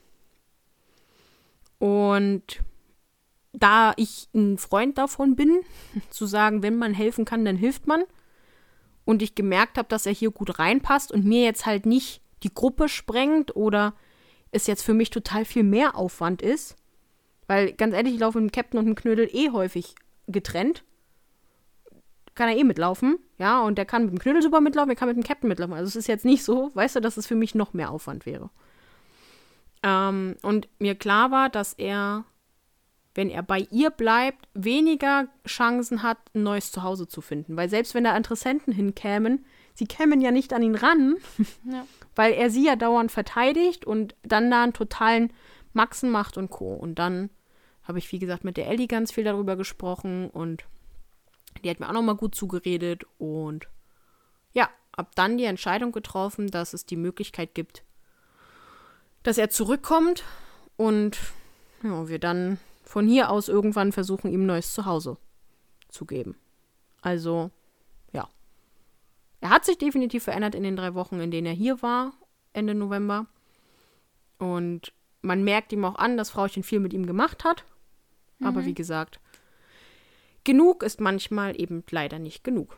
Und da ich ein Freund davon bin, zu sagen, wenn man helfen kann, dann hilft man. Und ich gemerkt habe, dass er hier gut reinpasst und mir jetzt halt nicht die Gruppe sprengt oder es jetzt für mich total viel mehr Aufwand ist. Weil, ganz ehrlich, ich laufe mit dem Captain und dem Knödel eh häufig getrennt. Kann er eh mitlaufen, ja, und der kann mit dem Knödel super mitlaufen, der kann mit dem Captain mitlaufen. Also es ist jetzt nicht so, weißt du, dass es für mich noch mehr Aufwand wäre. Ähm, und mir klar war, dass er wenn er bei ihr bleibt, weniger Chancen hat, ein neues Zuhause zu finden. Weil selbst wenn da Interessenten hinkämen, sie kämen ja nicht an ihn ran, Ja. weil er sie ja dauernd verteidigt und dann da einen totalen Maxen macht und Co. Und dann habe ich, wie gesagt, mit der Elli ganz viel darüber gesprochen und die hat mir auch nochmal gut zugeredet und ja, habe dann die Entscheidung getroffen, dass es die Möglichkeit gibt, dass er zurückkommt und ja, wir dann von hier aus irgendwann versuchen, ihm ein neues Zuhause zu geben. Also, ja. Er hat sich definitiv verändert in den drei Wochen, in denen er hier war, Ende November. Und man merkt ihm auch an, dass Frauchen viel mit ihm gemacht hat. Mhm. Aber wie gesagt, genug ist manchmal eben leider nicht genug.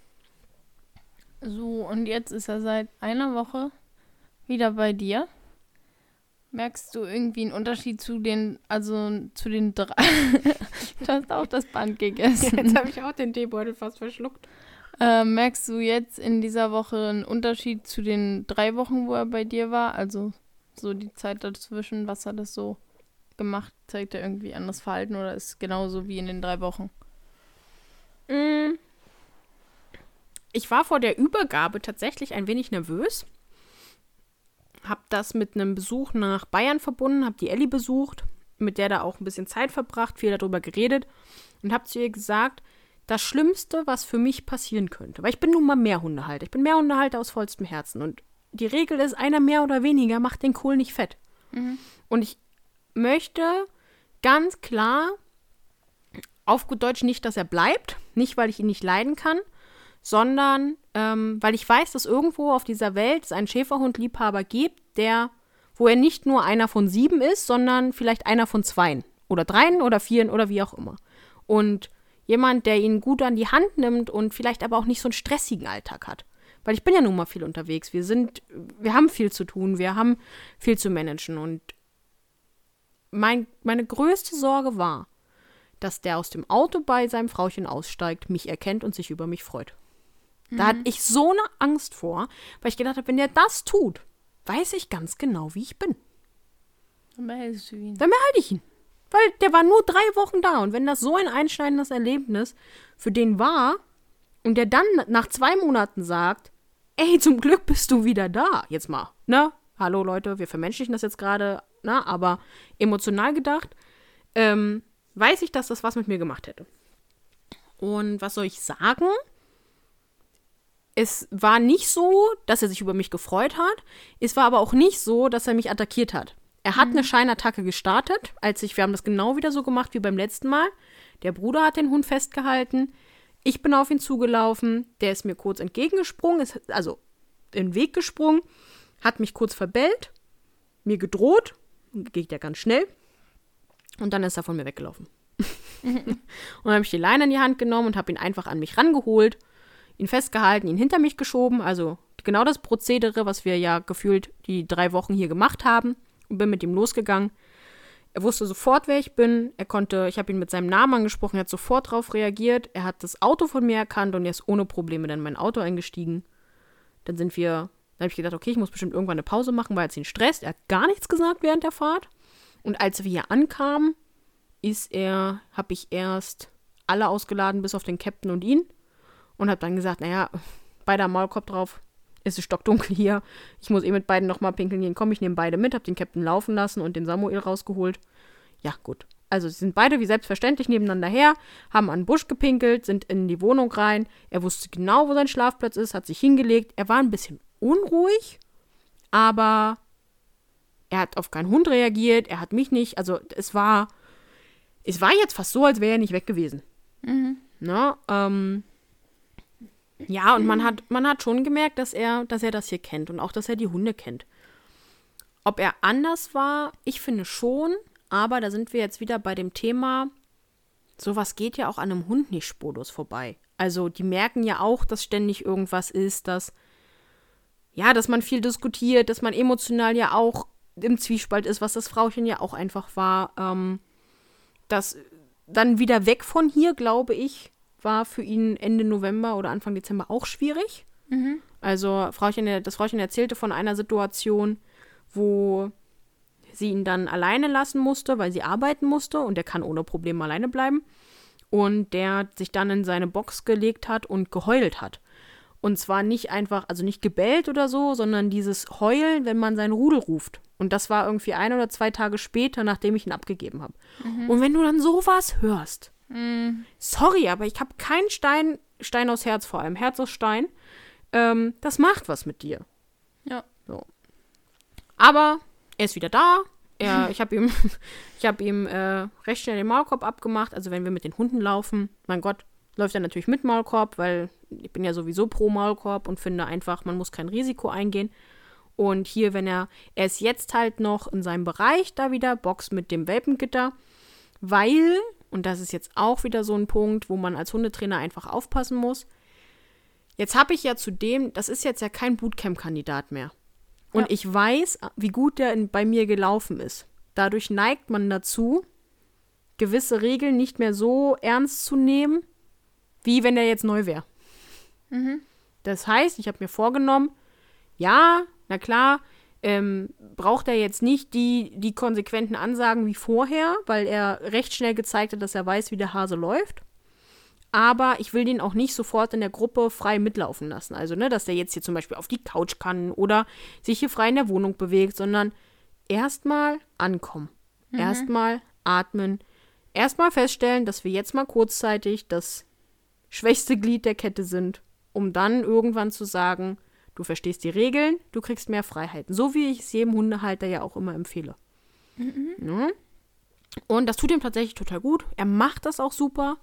So, und jetzt ist er seit einer Woche wieder bei dir. Merkst du irgendwie einen Unterschied zu den, also zu den drei? Du hast auch das Band gegessen. Jetzt habe ich auch den Teebeutel fast verschluckt. Äh, merkst du jetzt in dieser Woche einen Unterschied zu den drei Wochen, wo er bei dir war? Also so die Zeit dazwischen, was hat es so gemacht? Zeigt er irgendwie anderes Verhalten oder ist es genauso wie in den drei Wochen? Ich war vor der Übergabe tatsächlich ein wenig nervös. Hab das mit einem Besuch nach Bayern verbunden, hab die Elli besucht, mit der da auch ein bisschen Zeit verbracht, viel darüber geredet und hab zu ihr gesagt, das Schlimmste, was für mich passieren könnte, weil ich bin nun mal Mehrhundehalter, ich bin Mehrhundehalter aus vollstem Herzen und die Regel ist, einer mehr oder weniger macht den Kohl nicht fett. Mhm. Und ich möchte ganz klar, auf gut Deutsch nicht, dass er bleibt, nicht, weil ich ihn nicht leiden kann, sondern ähm, weil ich weiß, dass irgendwo auf dieser Welt es einen Schäferhund-Liebhaber gibt, der, wo er nicht nur einer von sieben ist, sondern vielleicht einer von zweien oder dreien oder vieren oder wie auch immer. Und jemand, der ihn gut an die Hand nimmt und vielleicht aber auch nicht so einen stressigen Alltag hat. Weil ich bin ja nun mal viel unterwegs. Wir sind, wir haben viel zu tun, wir haben viel zu managen. Und mein, meine größte Sorge war, dass der aus dem Auto bei seinem Frauchen aussteigt, mich erkennt und sich über mich freut. Da hatte ich so eine Angst vor, weil ich gedacht habe, wenn der das tut, weiß ich ganz genau, wie ich bin. Dann behältst du ihn. Dann behalte ich ihn. Weil der war nur drei Wochen da. Und wenn das so ein einschneidendes Erlebnis für den war und der dann nach zwei Monaten sagt, ey, zum Glück bist du wieder da. Jetzt mal, ne? Hallo Leute, wir vermenschlichen das jetzt gerade, ne? Aber emotional gedacht, ähm, weiß ich, dass das was mit mir gemacht hätte. Und was soll ich sagen? Es war nicht so, dass er sich über mich gefreut hat. Es war aber auch nicht so, dass er mich attackiert hat. Er hat mhm. eine Scheinattacke gestartet, als ich, wir haben das genau wieder so gemacht wie beim letzten Mal. Der Bruder hat den Hund festgehalten. Ich bin auf ihn zugelaufen. Der ist mir kurz entgegengesprungen, ist also in den Weg gesprungen, hat mich kurz verbellt, mir gedroht, geht ja ganz schnell. Und dann ist er von mir weggelaufen. Und dann habe ich die Leine in die Hand genommen und habe ihn einfach an mich rangeholt, ihn festgehalten, ihn hinter mich geschoben, also genau das Prozedere, was wir ja gefühlt die drei Wochen hier gemacht haben, und bin mit ihm losgegangen. Er wusste sofort, wer ich bin. Er konnte, ich habe ihn mit seinem Namen angesprochen, er hat sofort darauf reagiert. Er hat das Auto von mir erkannt und er ist ohne Probleme dann in mein Auto eingestiegen. Dann sind wir, dann habe ich gedacht, okay, ich muss bestimmt irgendwann eine Pause machen, weil es ihn stresst. Er hat gar nichts gesagt während der Fahrt. Und als wir hier ankamen, ist er, habe ich erst alle ausgeladen, bis auf den Captain und ihn. Und habe dann gesagt, naja, beide am Maulkorb drauf, es ist stockdunkel hier. Ich muss eh mit beiden nochmal pinkeln gehen. Komm, ich nehme beide mit, habe den Captain laufen lassen und den Samuel rausgeholt. Ja, gut. Also sie sind beide wie selbstverständlich nebeneinander her, haben an den Busch gepinkelt, sind in die Wohnung rein. Er wusste genau, wo sein Schlafplatz ist, hat sich hingelegt. Er war ein bisschen unruhig, aber er hat auf keinen Hund reagiert, er hat mich nicht. Also es war, es war jetzt fast so, als wäre er nicht weg gewesen. Mhm. Na, ähm, ja, und man hat, man hat schon gemerkt, dass er, dass er das hier kennt und auch, dass er die Hunde kennt. Ob er anders war, ich finde schon, aber da sind wir jetzt wieder bei dem Thema, sowas geht ja auch an einem Hund nicht spurlos vorbei. Also die merken ja auch, dass ständig irgendwas ist, dass, ja, dass man viel diskutiert, dass man emotional ja auch im Zwiespalt ist, was das Frauchen ja auch einfach war. Ähm, das dann wieder weg von hier, glaube ich, war für ihn Ende November oder Anfang Dezember auch schwierig. Mhm. Also Frauchen, das Frauchen erzählte von einer Situation, wo sie ihn dann alleine lassen musste, weil sie arbeiten musste und der kann ohne Probleme alleine bleiben. Und der sich dann in seine Box gelegt hat und geheult hat. Und zwar nicht einfach, also nicht gebellt oder so, sondern dieses Heulen, wenn man seinen Rudel ruft. Und das war irgendwie ein oder zwei Tage später, nachdem ich ihn abgegeben habe. Mhm. Und wenn du dann sowas hörst, mhm. sorry, aber ich habe keinen Stein, Stein aus Herz vor allem, Herz aus Stein, ähm, das macht was mit dir. Ja. So. Aber er ist wieder da. Er, ich habe ihm, ich hab ihm äh, recht schnell den Maulkorb abgemacht. Also wenn wir mit den Hunden laufen, mein Gott, läuft er natürlich mit Maulkorb, weil ich bin ja sowieso pro Maulkorb und finde einfach, man muss kein Risiko eingehen. Und hier, wenn er, er ist jetzt halt noch in seinem Bereich da wieder, Box mit dem Welpengitter, weil, und das ist jetzt auch wieder so ein Punkt, wo man als Hundetrainer einfach aufpassen muss, jetzt habe ich ja zudem, das ist jetzt ja kein Bootcamp-Kandidat mehr. Und ja. ich weiß, wie gut der in, bei mir gelaufen ist. Dadurch neigt man dazu, gewisse Regeln nicht mehr so ernst zu nehmen, wie wenn der jetzt neu wäre. Mhm. Das heißt, ich habe mir vorgenommen, ja, na klar, ähm, braucht er jetzt nicht die, die konsequenten Ansagen wie vorher, weil er recht schnell gezeigt hat, dass er weiß, wie der Hase läuft. Aber ich will den auch nicht sofort in der Gruppe frei mitlaufen lassen. Also, ne, dass der jetzt hier zum Beispiel auf die Couch kann oder sich hier frei in der Wohnung bewegt, sondern erstmal ankommen. Mhm. Erstmal atmen. Erstmal feststellen, dass wir jetzt mal kurzzeitig das schwächste Glied der Kette sind, um dann irgendwann zu sagen, du verstehst die Regeln, du kriegst mehr Freiheiten. So wie ich es jedem Hundehalter ja auch immer empfehle. Mhm. Ja. Und das tut ihm tatsächlich total gut. Er macht das auch super.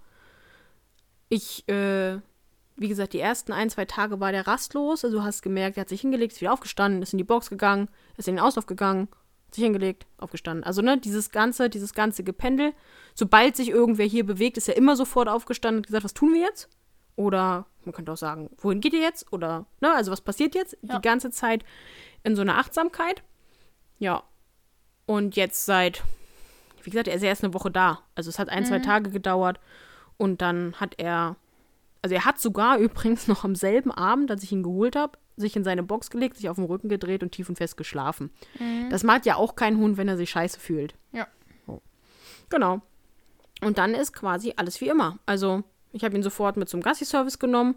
Ich, äh, wie gesagt, die ersten ein, zwei Tage war der rastlos. Also du hast gemerkt, er hat sich hingelegt, ist wieder aufgestanden, ist in die Box gegangen, ist in den Auslauf gegangen, hat sich hingelegt, aufgestanden. Also, ne, dieses ganze, dieses ganze Gependel. Sobald sich irgendwer hier bewegt, ist er immer sofort aufgestanden und gesagt, was tun wir jetzt? Oder man könnte auch sagen, wohin geht ihr jetzt? Oder, ne, also was passiert jetzt? Ja. Die ganze Zeit in so einer Achtsamkeit. Ja. Und jetzt seit, wie gesagt, er ist erst eine Woche da. Also es hat ein, mhm. zwei Tage gedauert. Und dann hat er, also er hat sogar übrigens noch am selben Abend, als ich ihn geholt habe, sich in seine Box gelegt, sich auf den Rücken gedreht und tief und fest geschlafen. Mhm. Das macht ja auch kein Hund, wenn er sich scheiße fühlt. Ja. Oh. Genau. Und dann ist quasi alles wie immer. Also ich habe ihn sofort mit zum Gassi-Service genommen.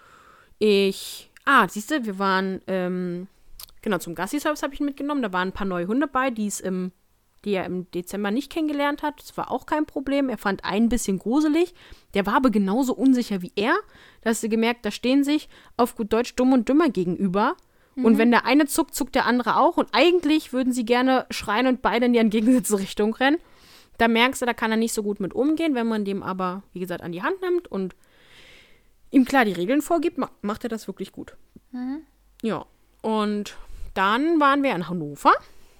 Ich, ah, siehst du, wir waren, ähm, genau, zum Gassi-Service habe ich ihn mitgenommen. Da waren ein paar neue Hunde bei, die es im die er im Dezember nicht kennengelernt hat. Das war auch kein Problem. Er fand einen ein bisschen gruselig. Der war aber genauso unsicher wie er. Da hast du gemerkt, da stehen sich auf gut Deutsch dumm und dümmer gegenüber. Mhm. Und wenn der eine zuckt, zuckt der andere auch. Und eigentlich würden sie gerne schreien und beide in die entgegengesetzte Richtung rennen. Da merkst du, da kann er nicht so gut mit umgehen. Wenn man dem aber, wie gesagt, an die Hand nimmt und ihm klar die Regeln vorgibt, macht er das wirklich gut. Mhm. Ja, und dann waren wir in Hannover.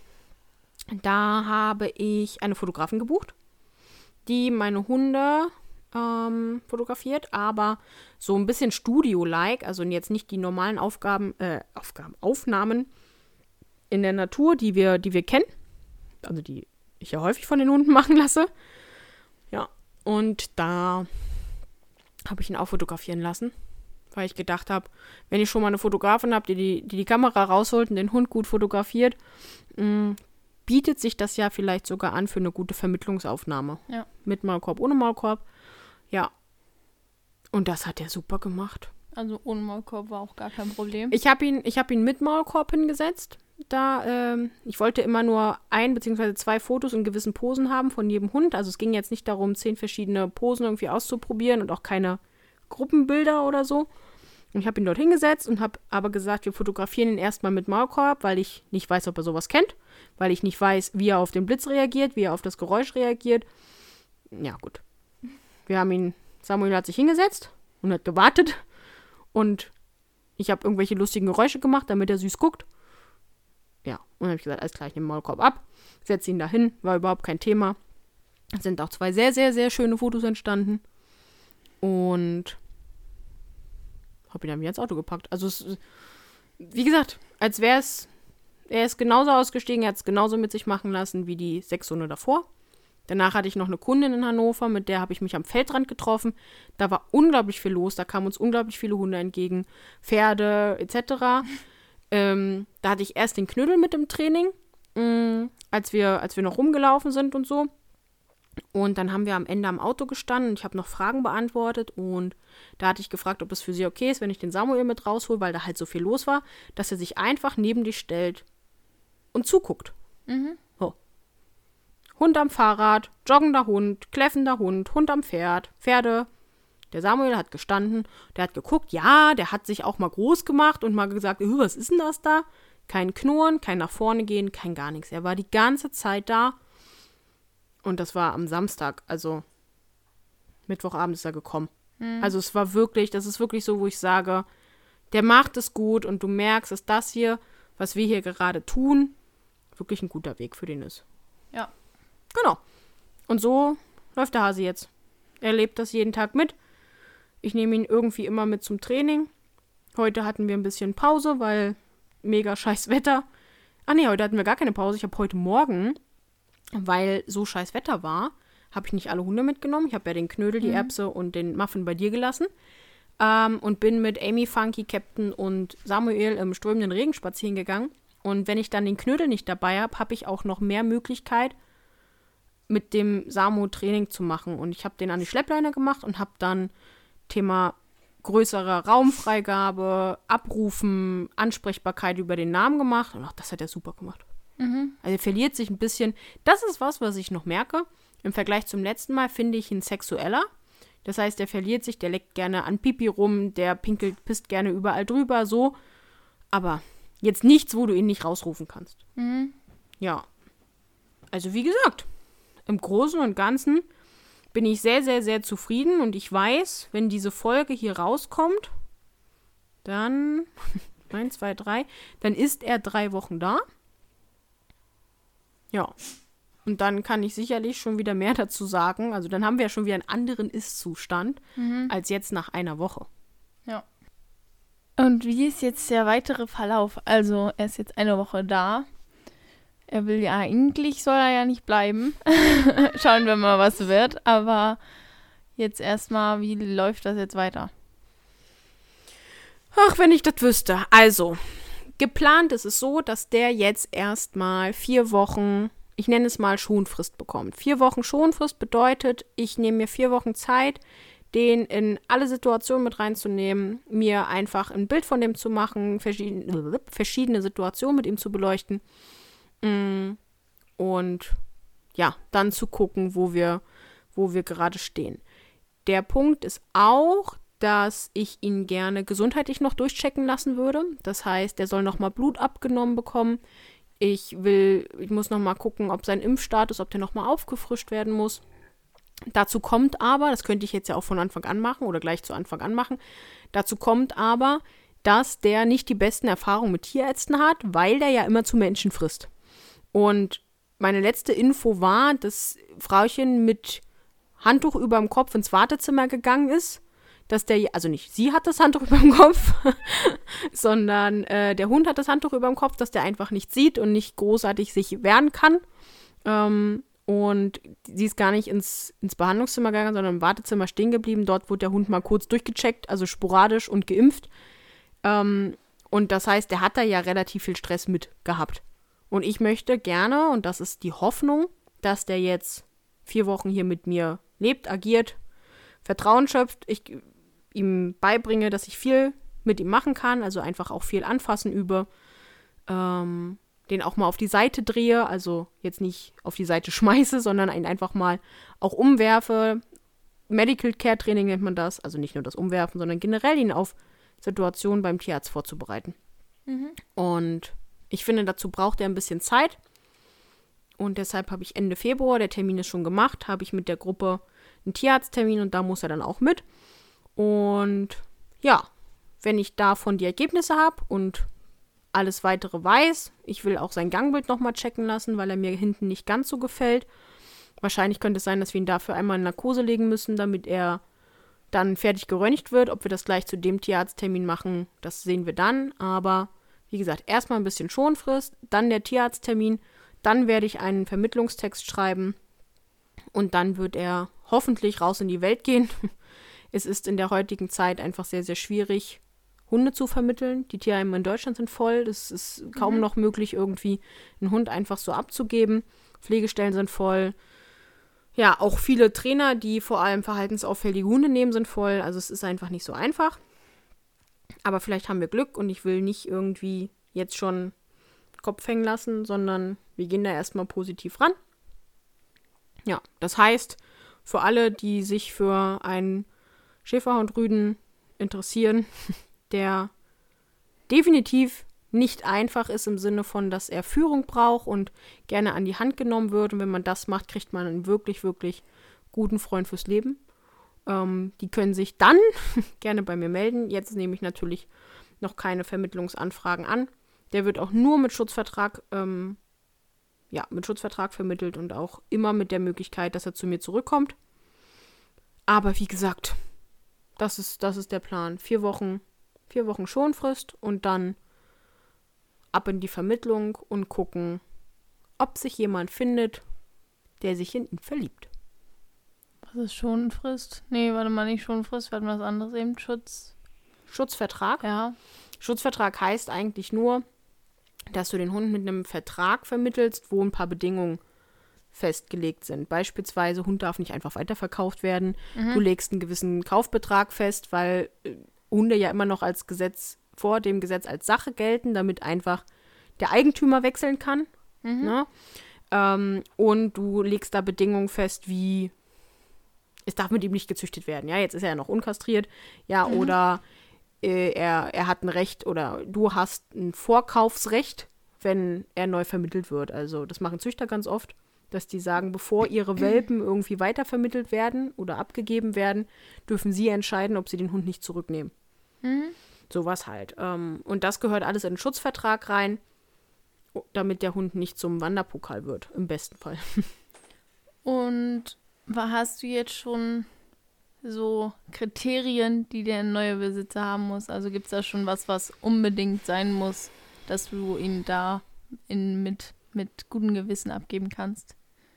Da habe ich eine Fotografin gebucht, die meine Hunde ähm, fotografiert, aber so ein bisschen Studio-like, also jetzt nicht die normalen Aufgaben, äh, Aufgaben, Aufnahmen in der Natur, die wir, die wir kennen, also die ich ja häufig von den Hunden machen lasse. Ja, und da habe ich ihn auch fotografieren lassen, weil ich gedacht habe, wenn ich schon mal eine Fotografin habe, die die, die die Kamera rausholt und den Hund gut fotografiert, mh, bietet sich das ja vielleicht sogar an für eine gute Vermittlungsaufnahme. Ja. Mit Maulkorb, ohne Maulkorb. Ja. Und das hat er super gemacht. Also ohne Maulkorb war auch gar kein Problem. Ich habe ihn, ich hab ihn mit Maulkorb hingesetzt. Da, ähm, ich wollte immer nur ein bzw. zwei Fotos in gewissen Posen haben von jedem Hund. Also es ging jetzt nicht darum, zehn verschiedene Posen irgendwie auszuprobieren und auch keine Gruppenbilder oder so. Und ich habe ihn dort hingesetzt und habe aber gesagt, wir fotografieren ihn erstmal mit Maulkorb, weil ich nicht weiß, ob er sowas kennt. Weil ich nicht weiß, wie er auf den Blitz reagiert, wie er auf das Geräusch reagiert. Ja, gut. Wir haben ihn, Samuel hat sich hingesetzt und hat gewartet. Und ich habe irgendwelche lustigen Geräusche gemacht, damit er süß guckt. Ja, und dann habe ich gesagt, alles klar, ich nehme den Maulkorb ab. Setze ihn dahin, war überhaupt kein Thema. Es sind auch zwei sehr, sehr, sehr schöne Fotos entstanden. Und habe ihn dann wieder ins Auto gepackt. Also, es, wie gesagt, als wäre es, er ist genauso ausgestiegen, er hat es genauso mit sich machen lassen wie die sechs Hunde davor. Danach hatte ich noch eine Kundin in Hannover, mit der habe ich mich am Feldrand getroffen. Da war unglaublich viel los, da kamen uns unglaublich viele Hunde entgegen, Pferde et cetera. ähm, da hatte ich erst den Knödel mit im Training mh, als wir, als wir noch rumgelaufen sind und so. Und dann haben wir am Ende am Auto gestanden und ich habe noch Fragen beantwortet und da hatte ich gefragt, ob es für sie okay ist, wenn ich den Samuel mit raushole, weil da halt so viel los war, dass er sich einfach neben dich stellt und zuguckt. Mhm. So. Hund am Fahrrad, joggender Hund, kläffender Hund, Hund am Pferd, Pferde. Der Samuel hat gestanden, der hat geguckt, ja, der hat sich auch mal groß gemacht und mal gesagt, was ist denn das da? Kein Knurren, kein nach vorne gehen, kein gar nichts. Er war die ganze Zeit da. Und das war am Samstag, also Mittwochabend ist er gekommen. Mhm. Also es war wirklich, das ist wirklich so, wo ich sage, der macht es gut und du merkst, dass das hier, was wir hier gerade tun, wirklich ein guter Weg für den ist. Ja. Genau. Und so läuft der Hase jetzt. Er lebt das jeden Tag mit. Ich nehme ihn irgendwie immer mit zum Training. Heute hatten wir ein bisschen Pause, weil mega scheiß Wetter. Ach nee, heute hatten wir gar keine Pause. Ich habe heute Morgen, weil so scheiß Wetter war, habe ich nicht alle Hunde mitgenommen. Ich habe ja den Knödel, die Mhm. Erbse und den Muffin bei dir gelassen. Ähm, und bin mit Amy, Funky, Captain und Samuel im strömenden Regen spazieren gegangen. Und wenn ich dann den Knödel nicht dabei habe, habe ich auch noch mehr Möglichkeit, mit dem Samu Training zu machen. Und ich habe den an die Schleppleine gemacht und habe dann Thema größere Raumfreigabe, Abrufen, Ansprechbarkeit über den Namen gemacht. Und auch das hat er super gemacht. Mhm. Also er verliert sich ein bisschen. Das ist was, was ich noch merke. Im Vergleich zum letzten Mal finde ich ihn sexueller. Das heißt, der verliert sich, der leckt gerne an Pipi rum, der pinkelt, pisst gerne überall drüber, so. Aber jetzt nichts, wo du ihn nicht rausrufen kannst. Mhm. Ja. Also wie gesagt, im Großen und Ganzen bin ich sehr, sehr, sehr zufrieden. Und ich weiß, wenn diese Folge hier rauskommt, dann, eins, zwei, drei, dann ist er drei Wochen da. Ja. Und dann kann ich sicherlich schon wieder mehr dazu sagen. Also dann haben wir ja schon wieder einen anderen Ist-Zustand Mhm. als jetzt nach einer Woche. Ja. Und wie ist jetzt der weitere Verlauf? Also, er ist jetzt eine Woche da. Er will ja eigentlich, soll er ja nicht bleiben. Schauen wir mal, was wird. Aber jetzt erstmal, wie läuft das jetzt weiter? Ach, wenn ich das wüsste. Also, geplant ist es so, dass der jetzt erstmal vier Wochen, ich nenne es mal Schonfrist bekommt. Vier Wochen Schonfrist bedeutet, ich nehme mir vier Wochen Zeit, den in alle Situationen mit reinzunehmen, mir einfach ein Bild von dem zu machen, verschiedene, verschiedene Situationen mit ihm zu beleuchten und ja, dann zu gucken, wo wir, wo wir gerade stehen. Der Punkt ist auch, dass ich ihn gerne gesundheitlich noch durchchecken lassen würde. Das heißt, er soll nochmal Blut abgenommen bekommen. Ich will, ich muss nochmal gucken, ob sein Impfstatus, ob der nochmal aufgefrischt werden muss. Dazu kommt aber, das könnte ich jetzt ja auch von Anfang an machen oder gleich zu Anfang an machen, dazu kommt aber, dass der nicht die besten Erfahrungen mit Tierärzten hat, weil der ja immer zu Menschen frisst. Und meine letzte Info war, dass Frauchen mit Handtuch über dem Kopf ins Wartezimmer gegangen ist, dass der, also nicht sie hat das Handtuch über dem Kopf, sondern äh, der Hund hat das Handtuch über dem Kopf, dass der einfach nicht sieht und nicht großartig sich wehren kann. Ähm, und sie ist gar nicht ins, ins Behandlungszimmer gegangen, sondern im Wartezimmer stehen geblieben. Dort wurde der Hund mal kurz durchgecheckt, also sporadisch und geimpft. Ähm, und das heißt, der hat da ja relativ viel Stress mit gehabt. Und ich möchte gerne, und das ist die Hoffnung, dass der jetzt vier Wochen hier mit mir lebt, agiert, Vertrauen schöpft, ich ihm beibringe, dass ich viel mit ihm machen kann, also einfach auch viel anfassen übe, ähm, den auch mal auf die Seite drehe, also jetzt nicht auf die Seite schmeiße, sondern ihn einfach mal auch umwerfe. Medical Care Training nennt man das, also nicht nur das Umwerfen, sondern generell ihn auf Situationen beim Tierarzt vorzubereiten. Mhm. Und ich finde, dazu braucht er ein bisschen Zeit. Und deshalb habe ich Ende Februar, der Termin ist schon gemacht, habe ich mit der Gruppe einen Tierarzttermin und da muss er dann auch mit. Und ja, wenn ich davon die Ergebnisse habe und alles weitere weiß, ich will auch sein Gangbild nochmal checken lassen, weil er mir hinten nicht ganz so gefällt. Wahrscheinlich könnte es sein, dass wir ihn dafür einmal in Narkose legen müssen, damit er dann fertig geröntgt wird. Ob wir das gleich zu dem Tierarzttermin machen, das sehen wir dann. Aber wie gesagt, erstmal ein bisschen Schonfrist, dann der Tierarzttermin, dann werde ich einen Vermittlungstext schreiben und dann wird er hoffentlich raus in die Welt gehen. Es ist in der heutigen Zeit einfach sehr, sehr schwierig, Hunde zu vermitteln. Die Tierheime in Deutschland sind voll. Das ist kaum Mhm. noch möglich, irgendwie einen Hund einfach so abzugeben. Pflegestellen sind voll. Ja, auch viele Trainer, die vor allem verhaltensauffällige Hunde nehmen, sind voll. Also es ist einfach nicht so einfach. Aber vielleicht haben wir Glück und ich will nicht irgendwie jetzt schon Kopf hängen lassen, sondern wir gehen da erstmal positiv ran. Ja, das heißt, für alle, die sich für einen Schäferhund-Rüden interessieren, der definitiv nicht einfach ist im Sinne von, dass er Führung braucht und gerne an die Hand genommen wird. Und wenn man das macht, kriegt man einen wirklich, wirklich guten Freund fürs Leben. Ähm, die können sich dann gerne bei mir melden. Jetzt nehme ich natürlich noch keine Vermittlungsanfragen an. Der wird auch nur mit Schutzvertrag, ähm, ja, mit Schutzvertrag vermittelt und auch immer mit der Möglichkeit, dass er zu mir zurückkommt. Aber wie gesagt, das ist, das ist der Plan. Vier Wochen, vier Wochen Schonfrist und dann ab in die Vermittlung und gucken, ob sich jemand findet, der sich in ihn verliebt. Was ist Schonfrist? Nee, warte mal, nicht Schonfrist, wir hatten was anderes eben. Schutz. Schutzvertrag? Ja. Schutzvertrag heißt eigentlich nur, dass du den Hund mit einem Vertrag vermittelst, wo ein paar Bedingungen festgelegt sind. Beispielsweise, Hund darf nicht einfach weiterverkauft werden. Mhm. Du legst einen gewissen Kaufbetrag fest, weil äh, Hunde ja immer noch als Gesetz, vor dem Gesetz als Sache gelten, damit einfach der Eigentümer wechseln kann. Mhm. Ne? Ähm, und du legst da Bedingungen fest, wie es darf mit ihm nicht gezüchtet werden. Ja, jetzt ist er ja noch unkastriert. Ja, Mhm. oder äh, er, er hat ein Recht oder du hast ein Vorkaufsrecht, wenn er neu vermittelt wird. Also das machen Züchter ganz oft, dass die sagen, bevor ihre Welpen irgendwie weitervermittelt werden oder abgegeben werden, dürfen sie entscheiden, ob sie den Hund nicht zurücknehmen. Mhm. Sowas halt. Ähm, und das gehört alles in den Schutzvertrag rein, damit der Hund nicht zum Wanderpokal wird, im besten Fall. Und wa- hast du jetzt schon so Kriterien, die der neue Besitzer haben muss? Also gibt es da schon was, was unbedingt sein muss, dass du ihn da in, mit, mit gutem Gewissen abgeben kannst?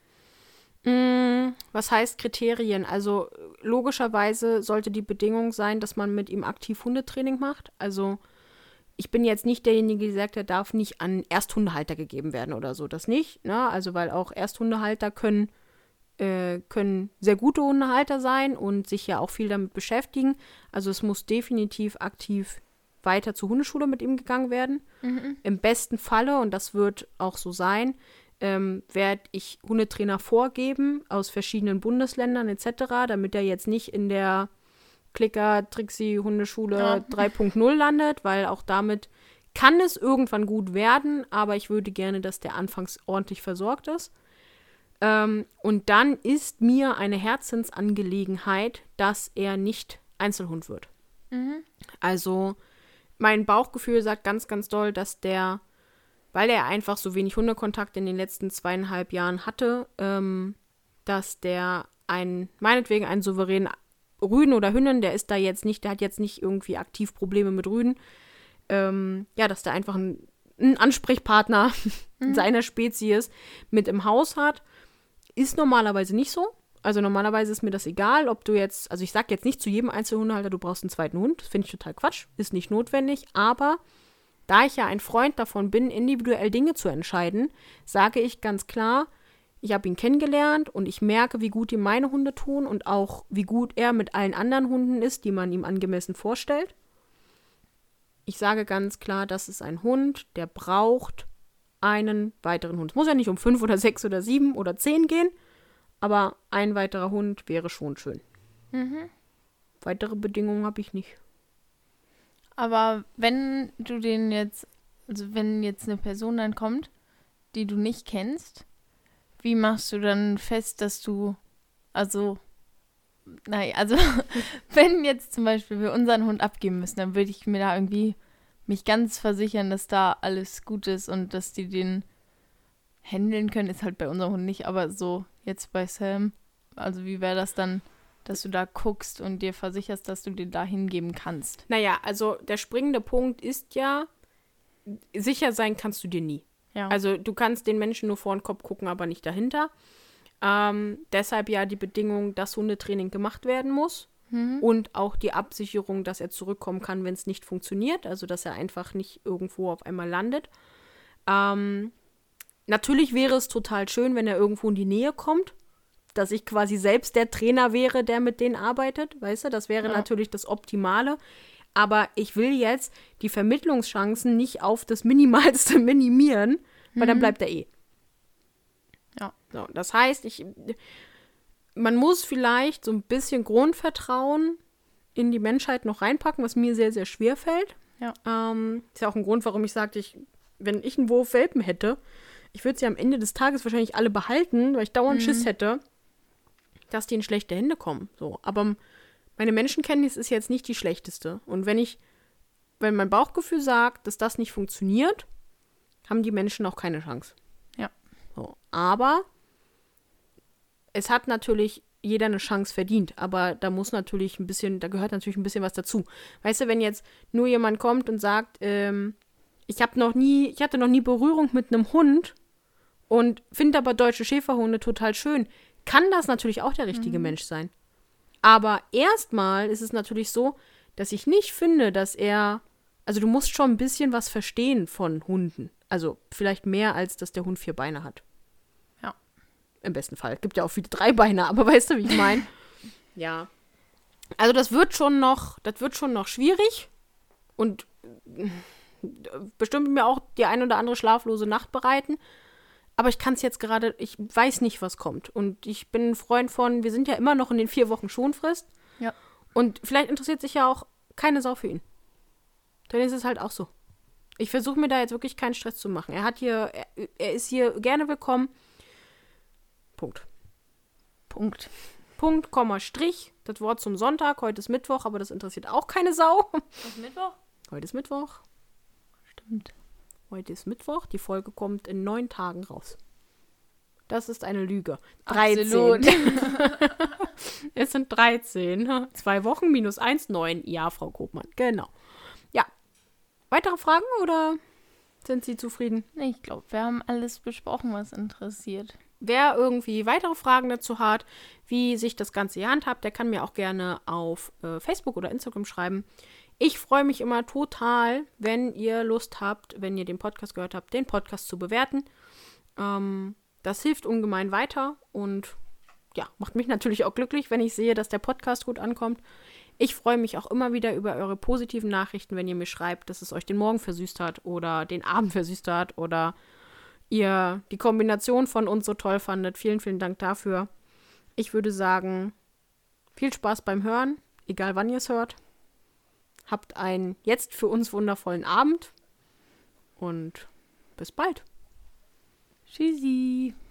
Mm, was heißt Kriterien? Also logischerweise sollte die Bedingung sein, dass man mit ihm aktiv Hundetraining macht. Also ich bin jetzt nicht derjenige, der sagt, er darf nicht an Ersthundehalter gegeben werden oder so. Das nicht, ne? Also weil auch Ersthundehalter können, äh, können sehr gute Hundehalter sein und sich ja auch viel damit beschäftigen. Also es muss definitiv aktiv weiter zur Hundeschule mit ihm gegangen werden. Mhm. Im besten Falle, und das wird auch so sein, ähm, werde ich Hundetrainer vorgeben aus verschiedenen Bundesländern et cetera, damit er jetzt nicht in der Klicker-Trixie-Hundeschule Ja. drei Punkt null landet, weil auch damit kann es irgendwann gut werden, aber ich würde gerne, dass der anfangs ordentlich versorgt ist. Ähm, und dann ist mir eine Herzensangelegenheit, dass er nicht Einzelhund wird. Mhm. Also mein Bauchgefühl sagt ganz, ganz doll, dass der, weil er einfach so wenig Hundekontakt in den letzten zweieinhalb Jahren hatte, ähm, dass der ein, meinetwegen einen souveränen Rüden oder Hündin, der ist da jetzt nicht, der hat jetzt nicht irgendwie aktiv Probleme mit Rüden, ähm, ja, dass der einfach ein, ein Ansprechpartner Mhm. seiner Spezies mit im Haus hat, ist normalerweise nicht so. Also normalerweise ist mir das egal, ob du jetzt, also ich sag jetzt nicht zu jedem Einzelhundehalter, du brauchst einen zweiten Hund. Das finde ich total Quatsch, ist nicht notwendig. Aber da ich ja ein Freund davon bin, individuell Dinge zu entscheiden, sage ich ganz klar, ich habe ihn kennengelernt und ich merke, wie gut ihm meine Hunde tun und auch, wie gut er mit allen anderen Hunden ist, die man ihm angemessen vorstellt. Ich sage ganz klar, das ist ein Hund, der braucht einen weiteren Hund. Es muss ja nicht um fünf oder sechs oder sieben oder zehn gehen, aber ein weiterer Hund wäre schon schön. Mhm. Weitere Bedingungen habe ich nicht. Aber wenn du den jetzt, also wenn jetzt eine Person dann kommt, die du nicht kennst, wie machst du dann fest, dass du, also, nein, also, wenn jetzt zum Beispiel wir unseren Hund abgeben müssen, dann würde ich mir da irgendwie mich ganz versichern, dass da alles gut ist und dass die den handeln können, ist halt bei unserem Hund nicht, aber so jetzt bei Sam, also wie wäre das dann, dass du da guckst und dir versicherst, dass du den da hingeben kannst? Naja, also der springende Punkt ist ja, sicher sein kannst du dir nie. Ja. Also du kannst den Menschen nur vor den Kopf gucken, aber nicht dahinter. Ähm, deshalb ja die Bedingung, dass Hundetraining gemacht werden muss. Mhm. und auch die Absicherung, dass er zurückkommen kann, wenn es nicht funktioniert, also dass er einfach nicht irgendwo auf einmal landet. Ähm, natürlich wäre es total schön, wenn er irgendwo in die Nähe kommt, dass ich quasi selbst der Trainer wäre, der mit denen arbeitet, weißt du, das wäre Ja. natürlich das Optimale. Aber ich will jetzt die Vermittlungschancen nicht auf das Minimalste minimieren, weil dann bleibt er eh. Ja. So, das heißt, ich, man muss vielleicht so ein bisschen Grundvertrauen in die Menschheit noch reinpacken, was mir sehr, sehr schwer fällt. Ja. Ähm, ist ja auch ein Grund, warum ich sagte, ich, wenn ich einen Wurf Welpen hätte, ich würde sie am Ende des Tages wahrscheinlich alle behalten, weil ich dauernd Mhm. Schiss hätte, dass die in schlechte Hände kommen. So, aber meine Menschenkenntnis ist jetzt nicht die schlechteste. Und wenn ich, wenn mein Bauchgefühl sagt, dass das nicht funktioniert, haben die Menschen auch keine Chance. Ja. So, aber es hat natürlich jeder eine Chance verdient, aber da muss natürlich ein bisschen, da gehört natürlich ein bisschen was dazu. Weißt du, wenn jetzt nur jemand kommt und sagt, ähm, ich habe noch nie, ich hatte noch nie Berührung mit einem Hund und finde aber deutsche Schäferhunde total schön, kann das natürlich auch der richtige Mhm. Mensch sein. Aber erstmal ist es natürlich so, dass ich nicht finde, dass er, also du musst schon ein bisschen was verstehen von Hunden. Also vielleicht mehr, als dass der Hund vier Beine hat. Ja. Im besten Fall. Gibt ja auch viele Dreibeiner, aber weißt du, wie ich meine? Ja. Also das wird schon noch, das wird schon noch schwierig und äh, bestimmt mir auch die ein oder andere schlaflose Nacht bereiten. Aber ich kann es jetzt gerade, ich weiß nicht, was kommt. Und ich bin ein Freund von, wir sind ja immer noch in den vier Wochen Schonfrist. Ja. Und vielleicht interessiert sich ja auch keine Sau für ihn. Dann ist es halt auch so. Ich versuche mir da jetzt wirklich keinen Stress zu machen. Er hat hier, er, er ist hier gerne willkommen. Punkt. Punkt. Punkt, Komma, Strich. Das Wort zum Sonntag. Heute ist Mittwoch, aber das interessiert auch keine Sau. Ist Mittwoch? Heute ist Mittwoch. Stimmt. Heute ist Mittwoch. Die Folge kommt in neun Tagen raus. Das ist eine Lüge. dreizehn. Absolut. Es sind dreizehn. Zwei Wochen minus eins, neun. Ja, Frau Kopmann. Genau. Ja. Weitere Fragen oder sind Sie zufrieden? Ich glaube, wir haben alles besprochen, was interessiert. Wer irgendwie weitere Fragen dazu hat, wie sich das Ganze hier handhabt, der kann mir auch gerne auf äh, Facebook oder Instagram schreiben. Ich freue mich immer total, wenn ihr Lust habt, wenn ihr den Podcast gehört habt, den Podcast zu bewerten. Ähm, das hilft ungemein weiter und ja, macht mich natürlich auch glücklich, wenn ich sehe, dass der Podcast gut ankommt. Ich freue mich auch immer wieder über eure positiven Nachrichten, wenn ihr mir schreibt, dass es euch den Morgen versüßt hat oder den Abend versüßt hat oder ihr die Kombination von uns so toll fandet. Vielen, vielen Dank dafür. Ich würde sagen, viel Spaß beim Hören, egal wann ihr es hört. Habt einen jetzt für uns wundervollen Abend und bis bald. Tschüssi.